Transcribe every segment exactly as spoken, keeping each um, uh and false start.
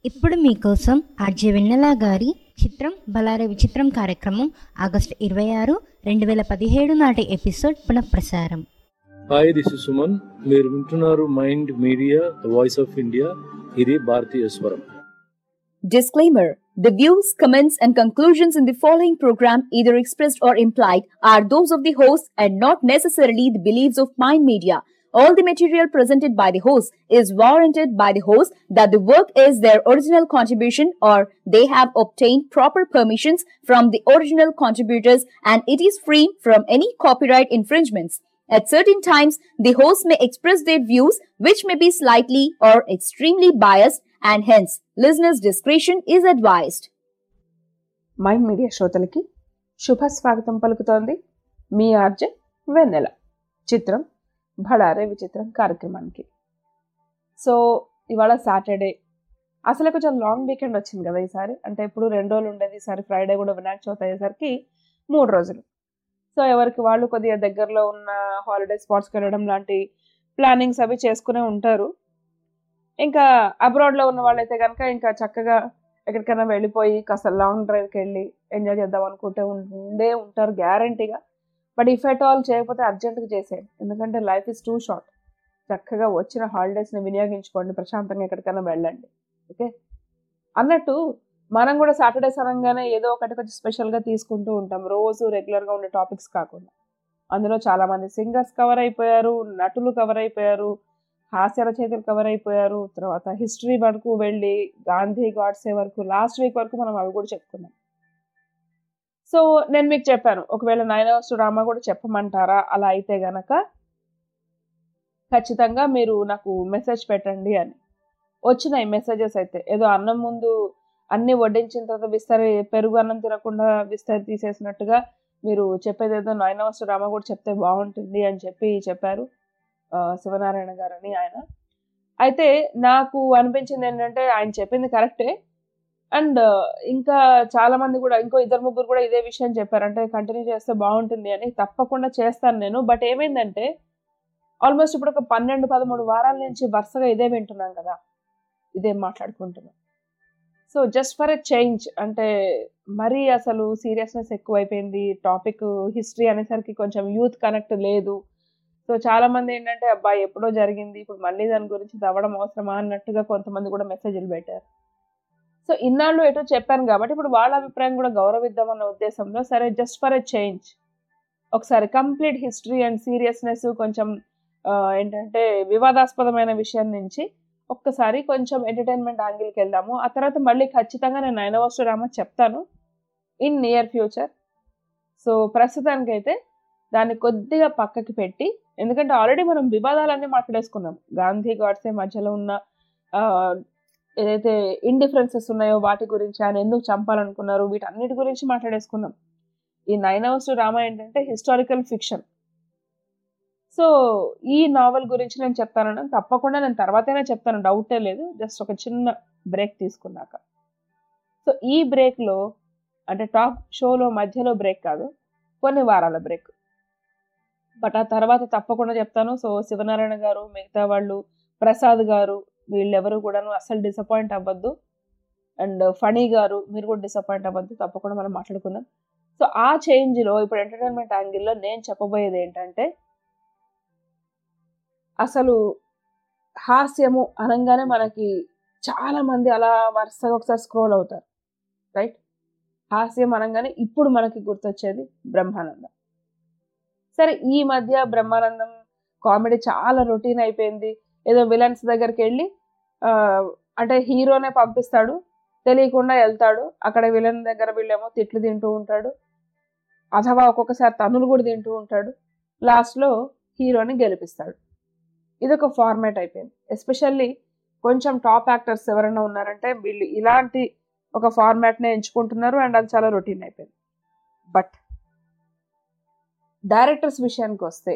ఇప్పుడు మీకోసం ఆర్జే వెన్నెల గారి చిత్రం బలారే విచిత్రం కార్యక్రమం ఆగస్టు ఇరవై ఆరు రెండు వేల పదిహేడు నాటి ఎపిసోడ్ పునఃప్రసారం. Hi, this is Suman. మీరు వింటున్నారు mind media, the voice of India. ఇది భారతీయ స్వరం. Disclaimer: the views, comments, and conclusions in the following program, either expressed or implied, are those of the host and not necessarily the beliefs of Mind Media. All the material presented by the host is warranted by the host that the work is their original contribution or they have obtained proper permissions from the original contributors and it is free from any copyright infringements. At certain times, the host may express their views which may be slightly or extremely biased and hence listeners' discretion is advised. Mind media శ్రోతలకి శుభ స్వాగతం పలుకుతోంది మీ RJ వెన్నెల. చిత్రం భడారే విచిత్రం కార్యక్రమానికి. So ఇవాళ Saturday, అసలు కొంచెం లాంగ్ వీకెండ్ వచ్చింది కదా ఈసారి. అంటే ఇప్పుడు రెండు రోజులు ఉండేది, ఈసారి ఫ్రైడే కూడా వినాయక చవితి అయ్యేసరికి మూడు రోజులు. సో ఎవరికి వాళ్ళు కొద్దిగా దగ్గరలో ఉన్న హాలిడే స్పాట్స్కి వెళ్ళడం లాంటి ప్లానింగ్స్ అవి చేసుకునే ఉంటారు. ఇంకా అబ్రాడ్లో ఉన్న వాళ్ళైతే కనుక ఇంకా చక్కగా ఎక్కడికైనా వెళ్ళిపోయి కాస్త లాంగ్ డ్రైవ్కి వెళ్ళి ఎంజాయ్ చేద్దాం అనుకుంటే ఉండే ఉంటారు గ్యారంటీగా. బట్ ఇఫ్ ఎట్ ఆల్ చేయకపోతే అర్జెంటుగా చేసేయండి, ఎందుకంటే లైఫ్ ఇస్ టూ షార్ట్. చక్కగా వచ్చిన హాలిడేస్ని వినియోగించుకోండి, ప్రశాంతంగా ఎక్కడికైనా వెళ్ళండి. ఓకే, అన్నట్టు మనం కూడా సాటర్డేస్ అనగానే ఏదో ఒకటి కొంచెం స్పెషల్గా తీసుకుంటూ ఉంటాం, రోజు రెగ్యులర్గా ఉండే టాపిక్స్ కాకుండా. అందులో చాలామంది సింగర్స్ కవర్ అయిపోయారు, నటులు కవర్ అయిపోయారు, హాస్య రచయితలు కవర్ అయిపోయారు, తర్వాత హిస్టరీ వరకు వెళ్ళి గాంధీ గాడ్సే వరకు లాస్ట్ వీక్ వరకు మనం అవి కూడా చెప్పుకున్నాం. సో నేను మీకు చెప్పాను, ఒకవేళ నైనవస్తు రామ కూడా చెప్పమంటారా, అలా అయితే గనక ఖచ్చితంగా మీరు నాకు మెసేజ్ పెట్టండి అని. వచ్చినాయి మెసేజెస్ అయితే. ఏదో అన్నం ముందు అన్ని వడ్డించిన తర్వాత విస్తరి పెరుగు అన్నం తినకుండా విస్తరి తీసేసినట్టుగా మీరు చెప్పేది ఏదో నైనవస్తు రామ కూడా చెప్తే బాగుంటుంది అని చెప్పి చెప్పారు శివనారాయణ గారని ఆయన. అయితే నాకు అనిపించింది ఏంటంటే ఆయన చెప్పింది కరెక్టే, అండ్ ఇంకా చాలా మంది కూడా ఇంకో ఇద్దరు ముగ్గురు కూడా ఇదే విషయం చెప్పారు, అంటే కంటిన్యూ చేస్తే బాగుంటుంది అని. తప్పకుండా చేస్తాను నేను. బట్ ఏమైందంటే ఆల్మోస్ట్ ఇప్పుడు ఒక పన్నెండు పదమూడు వారాల నుంచి వరుసగా ఇదే వింటున్నాం కదా, ఇదే మాట్లాడుకుంటున్నాం. So just for a change, అంటే మరీ అసలు సీరియస్నెస్ ఎక్కువైపోయింది. టాపిక్ హిస్టరీ అనేసరికి కొంచెం యూత్ కనెక్ట్ లేదు. సో చాలా మంది ఏంటంటే అబ్బాయి ఎప్పుడో జరిగింది, ఇప్పుడు మళ్ళీ దాని గురించి తవ్వడం అవసరమా అన్నట్టుగా కొంతమంది కూడా మెసేజ్లు పెట్టారు. సో ఇన్నాళ్ళు ఎటో చెప్పాను కాబట్టి ఇప్పుడు వాళ్ళ అభిప్రాయం కూడా గౌరవిద్దామన్న ఉద్దేశంలో సరే జస్ట్ ఫర్ ఎ చేంజ్ ఒకసారి కంప్లీట్ హిస్టరీ అండ్ సీరియస్నెస్ కొంచెం ఏంటంటే వివాదాస్పదమైన విషయం నుంచి ఒక్కసారి కొంచెం ఎంటర్టైన్మెంట్ యాంగిల్కి వెళ్దాము. ఆ తర్వాత మళ్ళీ ఖచ్చితంగా నేను నైనవస్తు రామ చెప్తాను ఇన్ నియర్ ఫ్యూచర్. సో ప్రస్తుతానికైతే దాన్ని కొద్దిగా పక్కకి పెట్టి, ఎందుకంటే ఆల్రెడీ మనం వివాదాలన్నీ మాట్లాడేసుకున్నాం. గాంధీ గాడ్సే మధ్యలో ఉన్న ఏదైతే ఇండిఫరెన్సెస్ ఉన్నాయో వాటి గురించి, ఆయన ఎందుకు చంపాలనుకున్నారు, వీటన్నిటి గురించి మాట్లాడేసుకున్నాం. ఈ నైనవస్తు రామ ఏంటంటే హిస్టారికల్ ఫిక్షన్. సో ఈ నావెల్ గురించి నేను చెప్తానని తప్పకుండా నేను తర్వాతనే చెప్తాను, డౌటే లేదు. జస్ట్ ఒక చిన్న బ్రేక్ తీసుకున్నాక. సో ఈ బ్రేక్లో అంటే టాక్ షోలో మధ్యలో బ్రేక్ కాదు, కొన్ని వారాల బ్రేక్. బట్ ఆ తర్వాత తప్పకుండా చెప్తాను. సో శివనారాయణ గారు, మిగతా వాళ్ళు, ప్రసాద్ గారు, వీళ్ళెవరు కూడాను అసలు డిసప్పాయింట్ అవ్వద్దు. అండ్ ఫణి గారు, మీరు కూడా డిసప్పాయింట్ అవ్వద్దు. తప్పకుండా మనం మాట్లాడుకుందాం. సో ఆ చేంజ్లో ఇప్పుడు ఎంటర్టైన్మెంట్ యాంగిల్లో నేను చెప్పబోయేది ఏంటంటే, అసలు హాస్యము అనగానే మనకి చాలా మంది అలా వరుసగా ఒకసారి స్క్రోల్ అవుతారు, రైట్? హాస్యం అనగానే ఇప్పుడు మనకి గుర్తొచ్చేది బ్రహ్మానందం. సరే, ఈ మధ్య బ్రహ్మానందం కామెడీ చాలా రొటీన్ అయిపోయింది. ఏదో విలన్స్ దగ్గరికి వెళ్ళి అంటే హీరోనే పంపిస్తాడు, తెలియకుండా వెళ్తాడు. అక్కడ విలన్ దగ్గర వీళ్ళేమో తిట్లు తింటూ ఉంటాడు, అథవా ఒక్కొక్కసారి తన్నులు కూడా తింటూ ఉంటాడు. లాస్ట్లో హీరోని గెలిపిస్తాడు. ఇదొక ఫార్మాట్ అయిపోయింది. ఎస్పెషల్లీ కొంచెం టాప్ యాక్టర్స్ ఎవరైనా ఉన్నారంటే వీళ్ళు ఇలాంటి ఒక ఫార్మాట్నే ఎంచుకుంటున్నారు, అండ్ అది చాలా రొటీన్ అయిపోయింది. బట్ డైరెక్టర్స్ విషయానికి వస్తే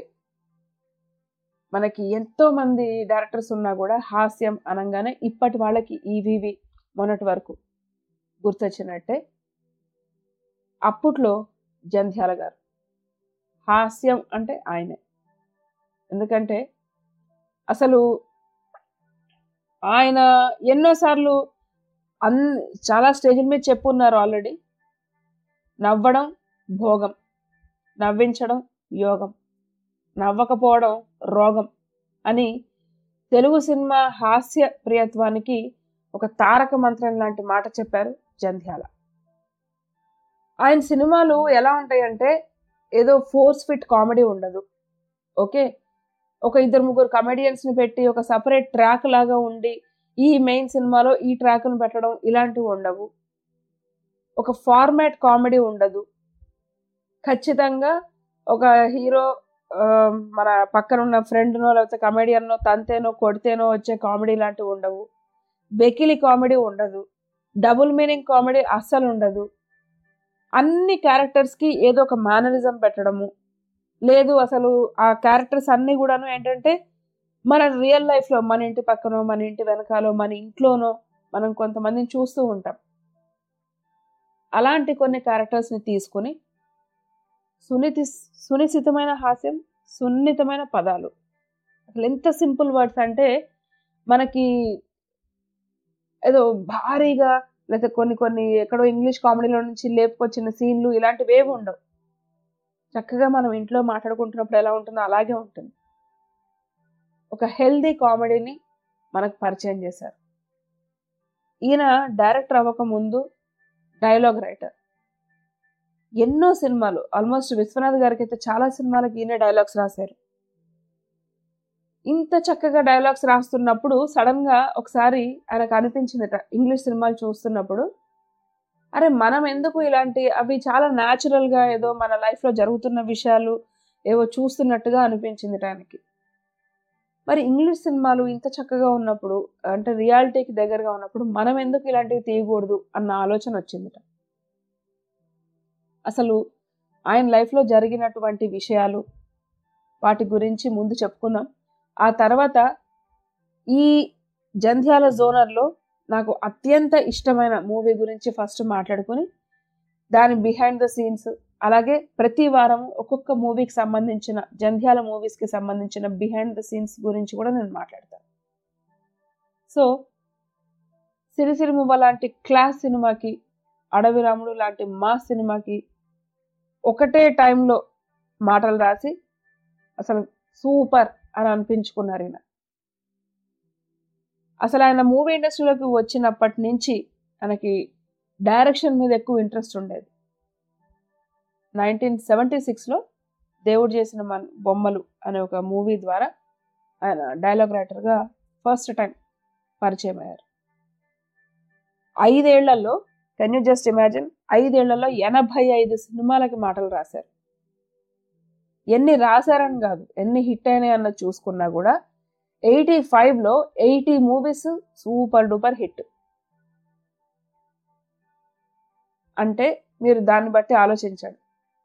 మనకి ఎంతో మంది డైరెక్టర్స్ ఉన్నా కూడా హాస్యం అనగానే ఇప్పటి వాళ్ళకి ఈవీవి మొన్నటి వరకు గుర్తొచ్చినట్టే. అప్పట్లో జంధ్యాల గారు హాస్యం అంటే ఆయనే. ఎందుకంటే అసలు ఆయన ఎన్నోసార్లు అన్ చాలా స్టేజ్ల మీద చెప్పున్నారు ఆల్రెడీ. నవ్వడం భోగం, నవ్వించడం యోగం, నవ్వకపోవడం రోగం అని తెలుగు సినిమా హాస్య ప్రియత్వానికి ఒక తారక మంత్రం లాంటి మాట చెప్పారు జంధ్యాల. ఆయన సినిమాలు ఎలా ఉంటాయంటే ఏదో ఫోర్స్ ఫిట్ కామెడీ ఉండదు. ఓకే, ఒక ఇద్దరు ముగ్గురు కమెడియన్స్ని పెట్టి ఒక సపరేట్ ట్రాక్ లాగా ఉండి ఈ మెయిన్ సినిమాలో ఈ ట్రాక్ను పెట్టడం ఇలాంటివి ఉండవు. ఒక ఫార్మాట్ కామెడీ ఉండదు. ఖచ్చితంగా ఒక హీరో మన పక్కన ఉన్న ఫ్రెండ్నో లేకపోతే కమెడియన్నో తంతేనో కొడితేనో వచ్చే కామెడీ లాంటివి ఉండవు. వెకిలి కామెడీ ఉండదు. డబుల్ మీనింగ్ కామెడీ అస్సలు ఉండదు. అన్ని క్యారెక్టర్స్కి ఏదో ఒక మేనరిజం పెట్టడము, లేదు అసలు ఆ క్యారెక్టర్స్ అన్నీ కూడాను ఏంటంటే మన రియల్ లైఫ్లో మన ఇంటి పక్కనో మన ఇంటి వెనకాలో మన ఇంట్లోనో మనం కొంతమందిని చూస్తూ ఉంటాం. అలాంటి కొన్ని క్యారెక్టర్స్ని తీసుకుని సున్నితి సునిశ్చితమైన హాస్యం, సున్నితమైన పదాలు, అసలు ఎంత సింపుల్ వర్డ్స్ అంటే మనకి ఏదో భారీగా లేకపోతే కొన్ని కొన్ని ఎక్కడో ఇంగ్లీష్ కామెడీలో నుంచి లేపుకొచ్చిన సీన్లు ఇలాంటివి ఏవి ఉండవు. చక్కగా మనం ఇంట్లో మాట్లాడుకుంటున్నప్పుడు ఎలా ఉంటుందో అలాగే ఉంటుంది. ఒక హెల్దీ కామెడీని మనకు పరిచయం చేశారు. ఈయన డైరెక్టర్ అవ్వక ముందు డైలాగ్ రైటర్. ఎన్నో సినిమాలు, ఆల్మోస్ట్ విశ్వనాథ్ గారికి అయితే చాలా సినిమాలకి ఈయన డైలాగ్స్ రాశారు. ఇంత చక్కగా డైలాగ్స్ రాస్తున్నప్పుడు సడన్ గా ఒకసారి ఆయనకు అనిపించిందట ఇంగ్లీష్ సినిమాలు చూస్తున్నప్పుడు, అరే మనం ఎందుకు ఇలాంటి అవి చాలా న్యాచురల్ గా ఏదో మన లైఫ్ లో జరుగుతున్న విషయాలు ఏవో చూస్తున్నట్టుగా అనిపించింది ఆయనకి. మరి ఇంగ్లీష్ సినిమాలు ఇంత చక్కగా ఉన్నప్పుడు, అంటే రియాలిటీకి దగ్గరగా ఉన్నప్పుడు మనం ఎందుకు ఇలాంటివి తీయకూడదు అన్న ఆలోచన వచ్చిందిట. అసలు ఆయన లైఫ్లో జరిగినటువంటి విషయాలు వాటి గురించి ముందు చెప్పుకుందాం. ఆ తర్వాత ఈ జంధ్యాల జోనర్లో నాకు అత్యంత ఇష్టమైన మూవీ గురించి ఫస్ట్ మాట్లాడుకుని దాని బిహైండ్ ద సీన్స్, అలాగే ప్రతి వారం ఒక్కొక్క మూవీకి సంబంధించిన జంధ్యాల మూవీస్కి సంబంధించిన బిహైండ్ ద సీన్స్ గురించి కూడా నేను మాట్లాడతాను. సో సిరిసిరిమువ్వ లాంటి క్లాస్ సినిమాకి, అడవి రాముడు లాంటి మాస్ సినిమాకి ఒకటే టైంలో మాటలు రాసి అసలు సూపర్ అని అనిపించుకున్నారు ఈయన. అసలు ఆయన మూవీ ఇండస్ట్రీలోకి వచ్చినప్పటి నుంచి ఆయనకి డైరెక్షన్ మీద ఎక్కువ ఇంట్రెస్ట్ ఉండేది. నైన్టీన్ సెవెంటీ సిక్స్లో దేవుడు చేసిన మన బొమ్మలు అనే ఒక మూవీ ద్వారా ఆయన డైలాగ్ రైటర్గా ఫస్ట్ టైం పరిచయం అయ్యారు. ఐదేళ్లలో, కెన్ యూ జస్ట్ ఇమాజిన్, ఐదేళ్లలో ఎనభై ఐదు సినిమాలకి మాటలు రాశారు. ఎన్ని రాశారని కాదు, ఎన్ని హిట్ అయినాయి అన్నది చూసుకున్నా కూడా ఎయిటీ ఫైవ్లో eighty movies super duper hit. అంటే మీరు దాన్ని బట్టి ఆలోచించండి.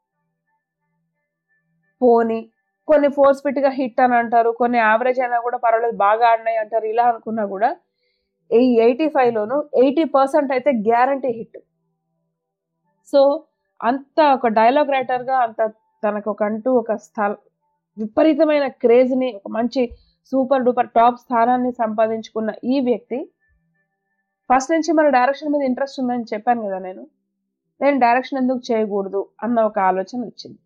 పోనీ కొన్ని ఫోర్స్ ఫిట్గా హిట్ అని అంటారు, కొన్ని యావరేజ్ అయినా కూడా పర్వాలేదు బాగా ఆడినాయి అంటారు. ఇలా అనుకున్నా కూడా ఈ ఎయిటీ ఫైవ్లోను ఎయిటీ పర్సెంట్ అయితే గ్యారంటీ హిట్. సో అంత ఒక డైలాగ్ రైటర్గా అంత తనకు ఒక అంటూ ఒక స్థల విపరీతమైన క్రేజ్ని, ఒక మంచి సూపర్ డూపర్ టాప్ స్థానాన్ని సంపాదించుకున్న ఈ వ్యక్తి ఫస్ట్ నుంచి మన డైరెక్షన్ మీద ఇంట్రెస్ట్ ఉందని చెప్పాను కదా నేను, నేను డైరెక్షన్ ఎందుకు చేయకూడదు అన్న ఒక ఆలోచన వచ్చింది.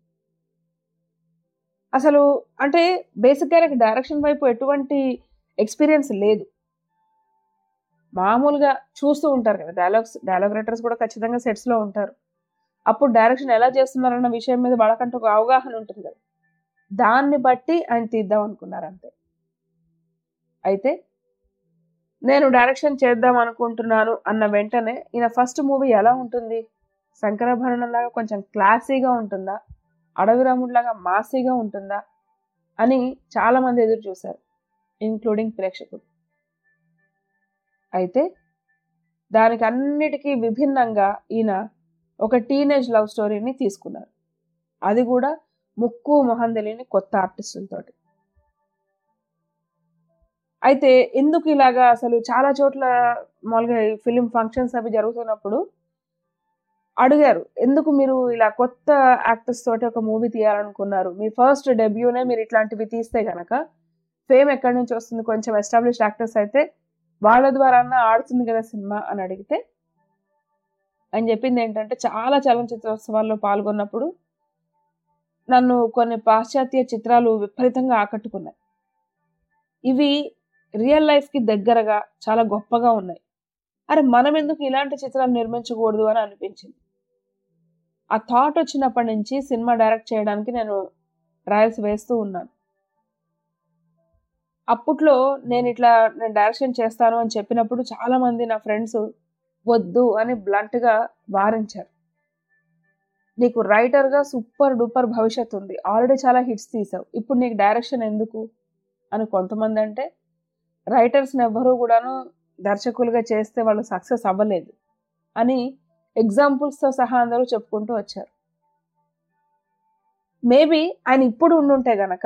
అసలు అంటే బేసిక్గా నాకు డైరెక్షన్ వైపు ఎటువంటి ఎక్స్పీరియన్స్ లేదు. మామూలుగా చూస్తూ ఉంటారు కదా డైలాగ్స్, డైలాగ్ రైటర్స్ కూడా ఖచ్చితంగా సెట్స్లో ఉంటారు. అప్పుడు డైరెక్షన్ ఎలా చేస్తున్నారన్న విషయం మీద వాళ్ళకంటూ ఒక అవగాహన ఉంటుంది కదా, దాన్ని బట్టి ఆయన తీద్దాం అనుకున్నారు అంతే. అయితే నేను డైరెక్షన్ చేద్దాం అనుకుంటున్నాను అన్న వెంటనే ఈయన ఫస్ట్ మూవీ ఎలా ఉంటుంది, శంకరాభరణం లాగా కొంచెం క్లాసీగా ఉంటుందా, అడవి రాముడిలాగా మాసీగా ఉంటుందా అని చాలామంది ఎదురు చూశారు, ఇంక్లూడింగ్ ప్రేక్షకులు. అయితే దానికి అన్నిటికీ విభిన్నంగా ఈయన ఒక టీనేజ్ లవ్ స్టోరీని తీసుకున్నారు. అది కూడా ముక్కు మొహం తెలియని కొత్త ఆర్టిస్టులతోటి. అయితే ఎందుకు ఇలాగా, అసలు చాలా చోట్ల మామూలుగా ఫిలిం ఫంక్షన్స్ అవి జరుగుతున్నప్పుడు అడిగారు, ఎందుకు మీరు ఇలా కొత్త యాక్టర్స్ తోటి ఒక మూవీ తీయాలనుకున్నారు, మీ ఫస్ట్ డెబ్యూనే మీరు ఇట్లాంటివి తీస్తే కనుక ఫేమ్ ఎక్కడి నుంచి వస్తుంది, కొంచెం ఎస్టాబ్లిష్డ్ యాక్టర్స్ అయితే వాళ్ళ ద్వారా ఆడుతుంది కదా సినిమా అని అడిగితే ఆయన చెప్పింది ఏంటంటే, చాలా చలనచిత్రోత్సవాల్లో పాల్గొన్నప్పుడు నన్ను కొన్ని పాశ్చాత్య చిత్రాలు విపరీతంగా ఆకట్టుకున్నాయి. ఇవి రియల్ లైఫ్కి దగ్గరగా చాలా గొప్పగా ఉన్నాయి. అరే మనం ఎందుకు ఇలాంటి చిత్రాలు నిర్మించకూడదు అని అనిపించింది. ఆ థాట్ వచ్చినప్పటి నుంచి సినిమా డైరెక్ట్ చేయడానికి నేను ట్రయల్స్ వేస్తూ ఉన్నాను. అప్పట్లో నేను ఇట్లా నేను డైరెక్షన్ చేస్తాను అని చెప్పినప్పుడు చాలా మంది నా ఫ్రెండ్స్ వద్దు అని బ్లంట్గా వారించారు. నీకు రైటర్గా సూపర్ డూపర్ భవిష్యత్తు ఉంది, ఆల్రెడీ చాలా హిట్స్ తీసావు, ఇప్పుడు నీకు డైరెక్షన్ ఎందుకు అని కొంతమంది అంటే, రైటర్స్ని ఎవ్వరూ కూడాను దర్శకులుగా చేస్తే వాళ్ళు సక్సెస్ అవ్వలేదు అని ఎగ్జాంపుల్స్తో సహా అందరూ చెప్పుకుంటూ వచ్చారు. మేబీ ఆయన ఇప్పుడు ఉండుంటే గనక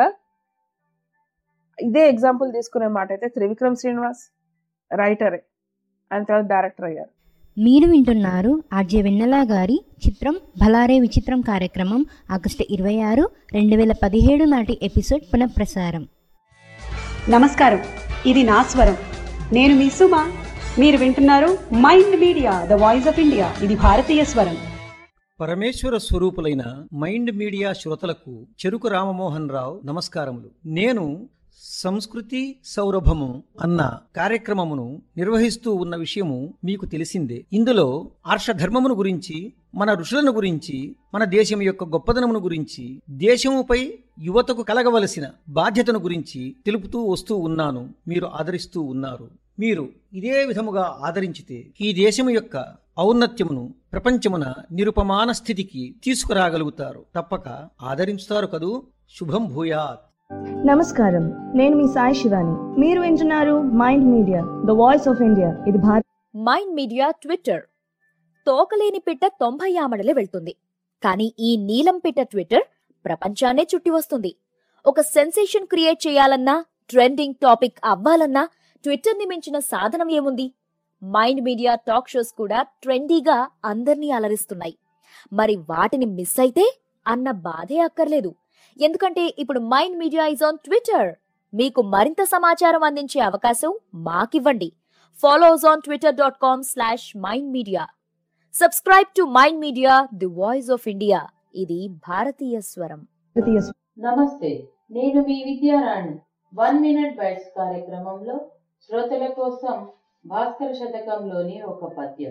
ఇదే ఎగ్జాంపుల్ తీసుకునే మాట అయితే త్రివిక్రమ్ శ్రీనివాస్ రైటరే, ఆయన తర్వాత డైరెక్టర్ అయ్యారు. మీరు వింటున్నారు ఆర్జే వెన్నెల గారి చిత్రం భలారే విచిత్రం కార్యక్రమం ఆగస్టు ఇరవై ఆరు రెండు వేల పదిహేడు నాటి ఎపిసోడ్ పునఃప్రసారం. నమస్కారం, ఇది నా స్వరం. నేను మీ సుమ. మీరు వింటున్నారు mind media, the voice of India. ఇది భారతీయ స్వరం. పరమేశ్వర స్వరూపులైన మైండ్ మీడియా శ్రోతలకు చెరుకు రామమోహన్ రావు నమస్కారములు. నేను సంస్కృతి సౌరభము అన్న కార్యక్రమమును నిర్వహిస్తూ ఉన్న విషయము మీకు తెలిసిందే. ఇందులో ఆర్షధర్మమును గురించి, మన ఋషులను గురించి, మన దేశం యొక్క గొప్పదనమును గురించి, దేశముపై యువతకు కలగవలసిన బాధ్యతను గురించి తెలుపుతూ వస్తూ ఉన్నాను. మీరు ఆదరిస్తూ ఉన్నారు. మీరు ఇదే విధముగా ఆదరించితే ఈ దేశము యొక్క ఔన్నత్యమును ప్రపంచమున నిరుపమాన స్థితికి తీసుకురాగలుగుతారు. తప్పక ఆదరించుతారు కదూ. శుభం భూయాత్. నమస్కారం, నేను మీ సాయి శివాని. మీరు వింటున్నారు mind media, the voice of India. Bharat mind. Media మీడియా ట్విట్టర్. తోకలేని పిట్ట తొంభై ఆమడలే వెళ్తుంది, కానీ ఈ నీలం పిట్ట ట్విట్టర్ ప్రపంచాన్నే చుట్టి వస్తుంది. ఒక సెన్సేషన్ క్రియేట్ చేయాలన్నా, ట్రెండింగ్ టాపిక్ అవ్వాలన్నా ట్విట్టర్ ని మించిన సాధనం ఏముంది? మైండ్ మీడియా టాక్ షోస్ కూడా ట్రెండీగా అందర్నీ అలరిస్తున్నాయి. మరి వాటిని మిస్ అయితే అన్న బాధే అక్కర్లేదు. ఎందుకంటే ఇప్పుడు mind media is on Twitter. మీకు మరింత సమాచారం అందించే అవకాశం మాకివ్వండి. Follow us on Twitter dot com slash mind media. Subscribe to mind media, the voice of India. ఇది భారతీయ స్వరం. నమస్తే, నేను మీ విద్యారాణి. వన్ మినిట్ బైట్స్ కార్యక్రమంలో శ్రోతల కోసం భాస్కర శతకంలోని ఒక పద్యం.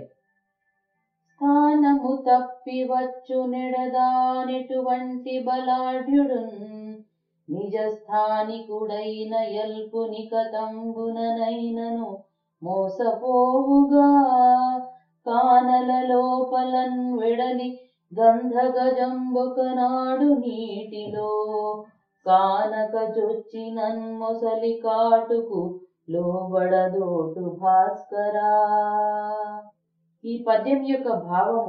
స్థానము తప్పి వచ్చు నెడదానెటువంటి బలాఢ్యుడున్, నిజ స్థానికుడైన ఎల్పుని కతంబుననైనను మోసపోవుగా. కానల లోపలన్ వెడలి గంధగజంబొకనాడు నీటిలో, కానక చొచ్చినన్ మొసలి కాటుకు లోబడదోటు భాస్కరా. ఈ పద్యం యొక్క భావము,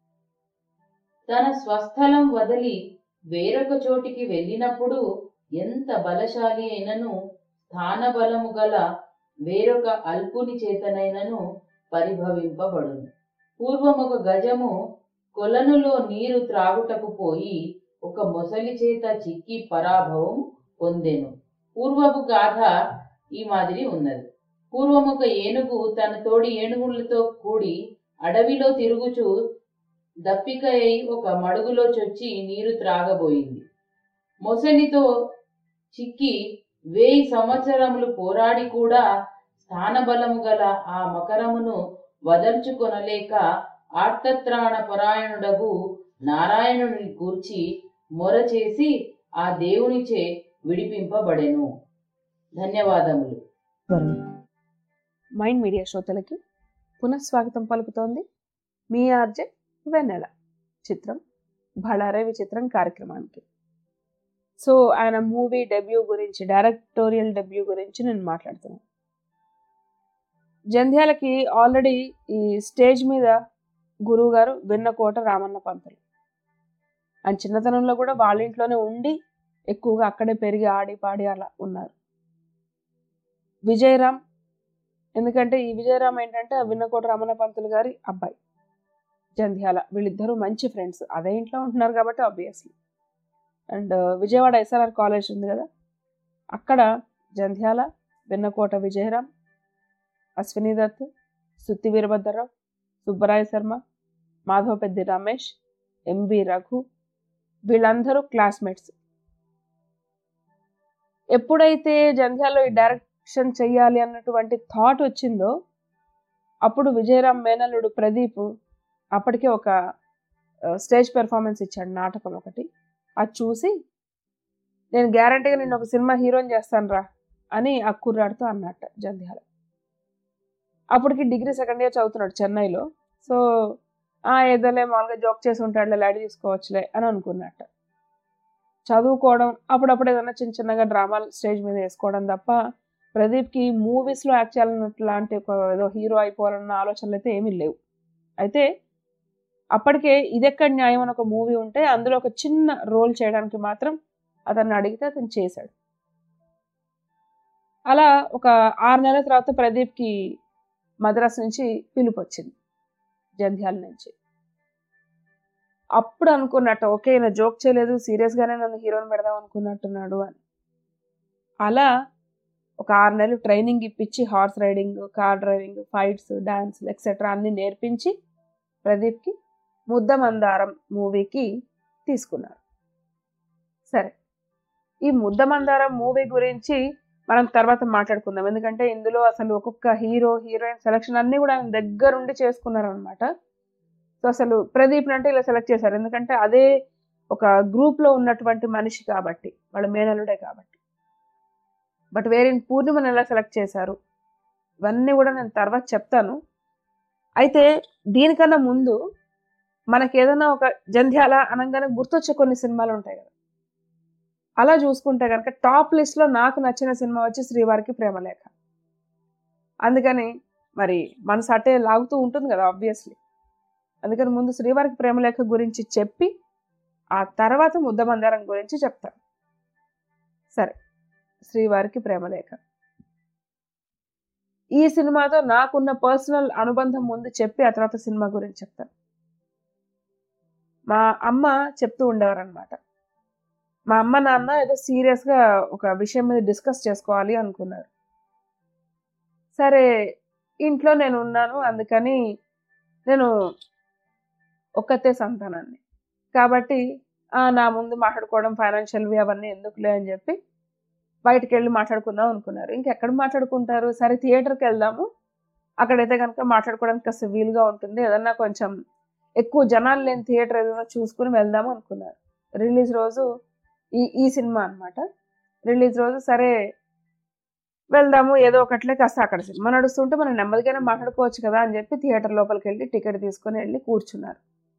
తన స్వస్థలం వదిలి వేరొక చోటికి వెళ్ళినప్పుడు ఎంత బలశాలి అయినను స్థానబలము గల వేరొక అల్పుని చేతనైనను పరిభవింపబడును. పూర్వమొక గజము కొలనులో నీరు త్రాగుటకు పోయి ఒక మొసలి చేత చిక్కి పరాభవం పొందెను. పూర్వపు గాథ ఈ మాదిరి ఉన్నది. పూర్వమొక ఏనుగు తన తోడి ఏనుగులతో కూడి అడవిలో తిరుగుచూ దప్పిక అయి ఒక మడుగులో చొచ్చి నీరు త్రాగబోయింది. మొసలితో చిక్కి వేయి సంవత్సరములు పోరాడి కూడా స్థానబలము గల ఆ మకరమును వదల్చుకొనలేక ఆర్తత్రాణ పరాయణుడగు నారాయణుని కూర్చి మొరచేసి ఆ దేవునిచే విడిపింపబడెను. ధన్యవాదములు. మైండ్ మీడియా శ్రోతలకి పునఃస్వాగతం పలుకుతోంది మీ ఆర్జే వెన్నెల. చిత్రం భళారే విచిత్రం కార్యక్రమానికి. సో ఆయన మూవీ డెబ్యూ గురించి, డైరెక్టోరియల్ డెబ్యూ గురించి నేను మాట్లాడుతున్నాను. జంధ్యాలకి ఆల్రెడీ ఈ స్టేజ్ మీద గురువు గారు వెన్నకోట రామన్న పంతులు. ఆయన చిన్నతనంలో కూడా వాళ్ళ ఇంట్లోనే ఉండి ఎక్కువగా అక్కడే పెరిగి ఆడి పాడి అలా ఉన్నారు. విజయరామ్, ఎందుకంటే ఈ విజయరామ్ ఏంటంటే విన్నకోట రమణ పంతులు గారి అబ్బాయి. జంధ్యాల, వీళ్ళిద్దరూ మంచి ఫ్రెండ్స్, అదే ఇంట్లో ఉంటున్నారు కాబట్టి obviously. And Vijayawada SRR college ఉంది కదా, అక్కడ జంధ్యాల, విన్నకోట విజయరామ్, అశ్విని దత్, సుత్తి వీరభద్రరావు, సుబ్బరాయ శర్మ, మాధవపెద్ది రమేష్, ఎంవి రఘు, వీళ్ళందరూ క్లాస్మేట్స్. ఎప్పుడైతే జంధ్యాలలో ఈ డైరెక్షన్ చెయ్యాలి అన్నటువంటి థాట్ వచ్చిందో అప్పుడు విజయరామ్ మేనల్లుడు ప్రదీప్ అప్పటికే ఒక స్టేజ్ పెర్ఫార్మెన్స్ ఇచ్చాడు, నాటకం ఒకటి. అది చూసి నేను గ్యారంటీగా నేను ఒక సినిమా హీరోయిన్ చేస్తాను రా అని ఆ కుర్రాడితో అన్నట్ట జంధ్యాల. అప్పటికి డిగ్రీ సెకండ్ ఇయర్ చదువుతున్నాడు చెన్నైలో. సో ఏదోలే మామూలుగా జోక్ చేసి ఉంటాడులే, లైట్ తీసుకోవచ్చులే అని అనుకున్నట్ట. చదువుకోవడం, అప్పుడప్పుడు ఏదైనా చిన్న చిన్నగా డ్రామాలు స్టేజ్ మీద వేసుకోవడం తప్ప ప్రదీప్కి మూవీస్లో యాక్ట్ చేయాలన్నట్టు లాంటి ఒక ఏదో హీరో అయిపోవాలన్న ఆలోచనలు అయితే ఏమీ లేవు. అయితే అప్పటికే ఇదెక్కడ న్యాయం అని ఒక మూవీ ఉంటే అందులో ఒక చిన్న రోల్ చేయడానికి మాత్రం అతన్ని అడిగితే అతను చేశాడు. అలా ఒక ఆరు నెలల తర్వాత ప్రదీప్కి మద్రాసు నుంచి పిలుపు వచ్చింది, జంధ్యాల నుంచి. అప్పుడు అనుకున్నట్టు ఓకే ఈయన జోక్ చేయలేదు, సీరియస్గానే నన్ను హీరోని పెడదాం అనుకున్నట్టున్నాడు అని. అలా ఒక ఆరు నెలలు ట్రైనింగ్ ఇప్పించి horse riding, car driving, fights, dance etcetera అన్ని నేర్పించి ప్రదీప్కి ముద్దమందారం మూవీకి తీసుకున్నారు. సరే, ఈ ముద్దమందారం మూవీ గురించి మనం తర్వాత మాట్లాడుకుందాం. ఎందుకంటే ఇందులో అసలు ఒక్కొక్క హీరో హీరోయిన్ సెలక్షన్ అన్నీ కూడా ఆయన దగ్గరుండి చేసుకున్నారు అనమాట. సో అసలు ప్రదీప్ అంటే ఇలా సెలెక్ట్ చేశారు, ఎందుకంటే అదే ఒక గ్రూప్లో ఉన్నటువంటి మనిషి కాబట్టి, వాళ్ళ మేనల్లుడే కాబట్టి. బట్ వేరే పూర్ణిమను ఎలా సెలెక్ట్ చేశారు ఇవన్నీ కూడా నేను తర్వాత చెప్తాను. అయితే దీనికన్నా ముందు మనకి ఏదైనా ఒక జంధ్యాల అనగానే గుర్తొచ్చే కొన్ని సినిమాలు ఉంటాయి కదా, అలా చూసుకుంటే కనుక టాప్ లిస్ట్లో నాకు నచ్చిన సినిమా వచ్చి శ్రీవారికి ప్రేమలేఖ. అందుకని మరి మనసు అటే లాగుతూ ఉంటుంది కదా ఆబ్వియస్లీ. అందుకని ముందు శ్రీవారికి ప్రేమలేఖ గురించి చెప్పి ఆ తర్వాత ముద్దమందారం గురించి చెప్తాను. సరే, శ్రీవారికి ప్రేమలేఖ ఈ సినిమాతో నాకున్న పర్సనల్ అనుబంధం ముందు చెప్పి ఆ తర్వాత సినిమా గురించి చెప్తాను. మా అమ్మ చెప్తూ ఉండేవారు అనమాట, మా అమ్మ నాన్న ఏదో సీరియస్గా ఒక విషయం మీద డిస్కస్ చేసుకోవాలి అనుకున్నారు. సరే, ఇంట్లో నేను ఉన్నాను, అందుకని నేను ఒక్కతే సంతానాన్ని కాబట్టి నా ముందు మాట్లాడుకోవడం ఫైనాన్షియల్వి అవన్నీ ఎందుకులే అని చెప్పి బయటకు వెళ్ళి మాట్లాడుకుందాం అనుకున్నారు. ఇంకెక్కడ మాట్లాడుకుంటారు, సరే థియేటర్కి వెళ్దాము, అక్కడైతే కనుక మాట్లాడుకోవడానికి కాస్త వీలుగా ఉంటుంది, ఏదన్నా కొంచెం ఎక్కువ జనాలు లేని థియేటర్ ఏదైనా చూసుకుని వెళ్దాము అనుకున్నారు. రిలీజ్ రోజు ఈ ఈ సినిమా అనమాట. రిలీజ్ రోజు సరే వెళ్దాము ఏదో ఒకట్లే, కాస్త అక్కడ సినిమా నడుస్తుంటే మనం నెమ్మదిగానే మాట్లాడుకోవచ్చు కదా అని చెప్పి థియేటర్ లోపలికి వెళ్ళి టికెట్ తీసుకొని వెళ్ళి కూర్చున్నారు.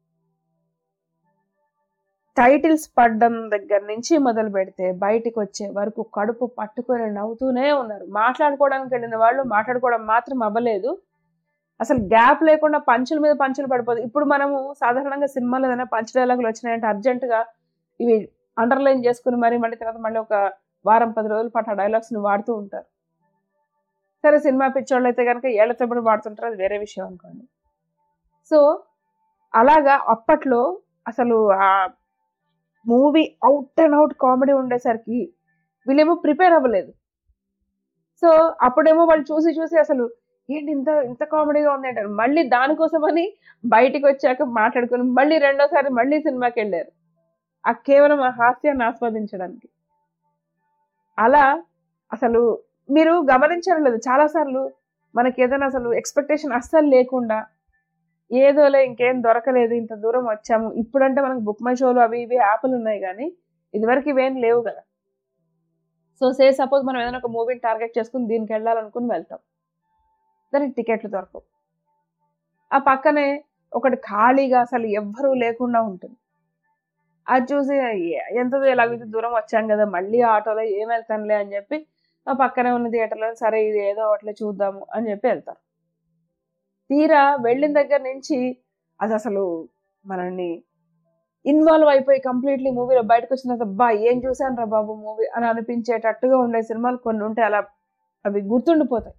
టైటిల్స్ పడ్డం దగ్గర నుంచి మొదలు పెడితే బయటికి వచ్చే వరకు కడుపు పట్టుకొని నవ్వుతూనే ఉన్నారు. మాట్లాడుకోవడానికి వెళ్ళిన వాళ్ళు మాట్లాడుకోవడం మాత్రం అవ్వలేదు, అసలు గ్యాప్ లేకుండా పంచుల మీద పంచులు పడిపోదు. ఇప్పుడు మనము సాధారణంగా సినిమాలో ఏదైనా పంచ్ డైలాగులు వచ్చినాయంటే అర్జెంటుగా ఇవి అండర్లైన్ చేసుకుని మరి మళ్ళీ తర్వాత మళ్ళీ ఒక వారం పది రోజుల పాటు ఆ డైలాగ్స్ని వాడుతూ ఉంటారు. సరే, సినిమా పిచ్చోళ్ళు అయితే కనుక ఏళ్ల తరబడి వాడుతుంటారు, అది వేరే విషయం అనుకోండి. సో అలాగా అప్పట్లో అసలు ఆ movie out and out comedy ఉండేసరికి వీళ్ళేమో ప్రిపేర్ అవ్వలేదు. సో అప్పుడేమో వాళ్ళు చూసి చూసి అసలు ఏంటి ఇంత ఇంత కామెడీగా ఉంది అంటారు. మళ్ళీ దానికోసమని బయటికి వచ్చాక మాట్లాడుకుని మళ్ళీ రెండోసారి మళ్ళీ సినిమాకి వెళ్ళారు, ఆ కేవలం ఆ హాస్యాన్ని ఆస్వాదించడానికి. అలా అసలు మీరు గమనించడం లేదు, చాలాసార్లు మనకి ఏదైనా అసలు ఎక్స్పెక్టేషన్ అస్సలు లేకుండా ఏదోలే ఇంకేం దొరకలేదు ఇంత దూరం వచ్చాము, ఇప్పుడంటే మనకు బుక్ మై షోలు అవి ఇవి యాప్లు ఉన్నాయి కానీ ఇదివరకు ఇవేం లేవు కదా. సో సే సపోజ్ మనం ఏదైనా ఒక మూవీని టార్గెట్ చేసుకుని దీనికి వెళ్ళాలనుకుని వెళ్తాం, దానికి టికెట్లు దొరకవు. ఆ పక్కనే ఒకటి ఖాళీగా అసలు ఎవ్వరూ లేకుండా ఉంటుంది, అది చూసి ఎంత ఎలాగైతే దూరం వచ్చాం కదా మళ్ళీ ఆటోలో ఏం వెళ్తానులే అని చెప్పి ఆ పక్కనే ఉన్న థియేటర్లో సరే ఇది ఏదో ఒకటి చూద్దాము అని చెప్పి వెళ్తారు. తీరా వెళ్ళిన దగ్గర నుంచి అది అసలు మనల్ని ఇన్వాల్వ్ అయిపోయి కంప్లీట్లీ మూవీలో బయటకు వచ్చిన తర్వాత బా ఏం చూశాను రా బాబు మూవీ అని అనిపించేటట్టుగా ఉండే సినిమాలు కొన్ని ఉంటాయి, అలా అవి గుర్తుండిపోతాయి.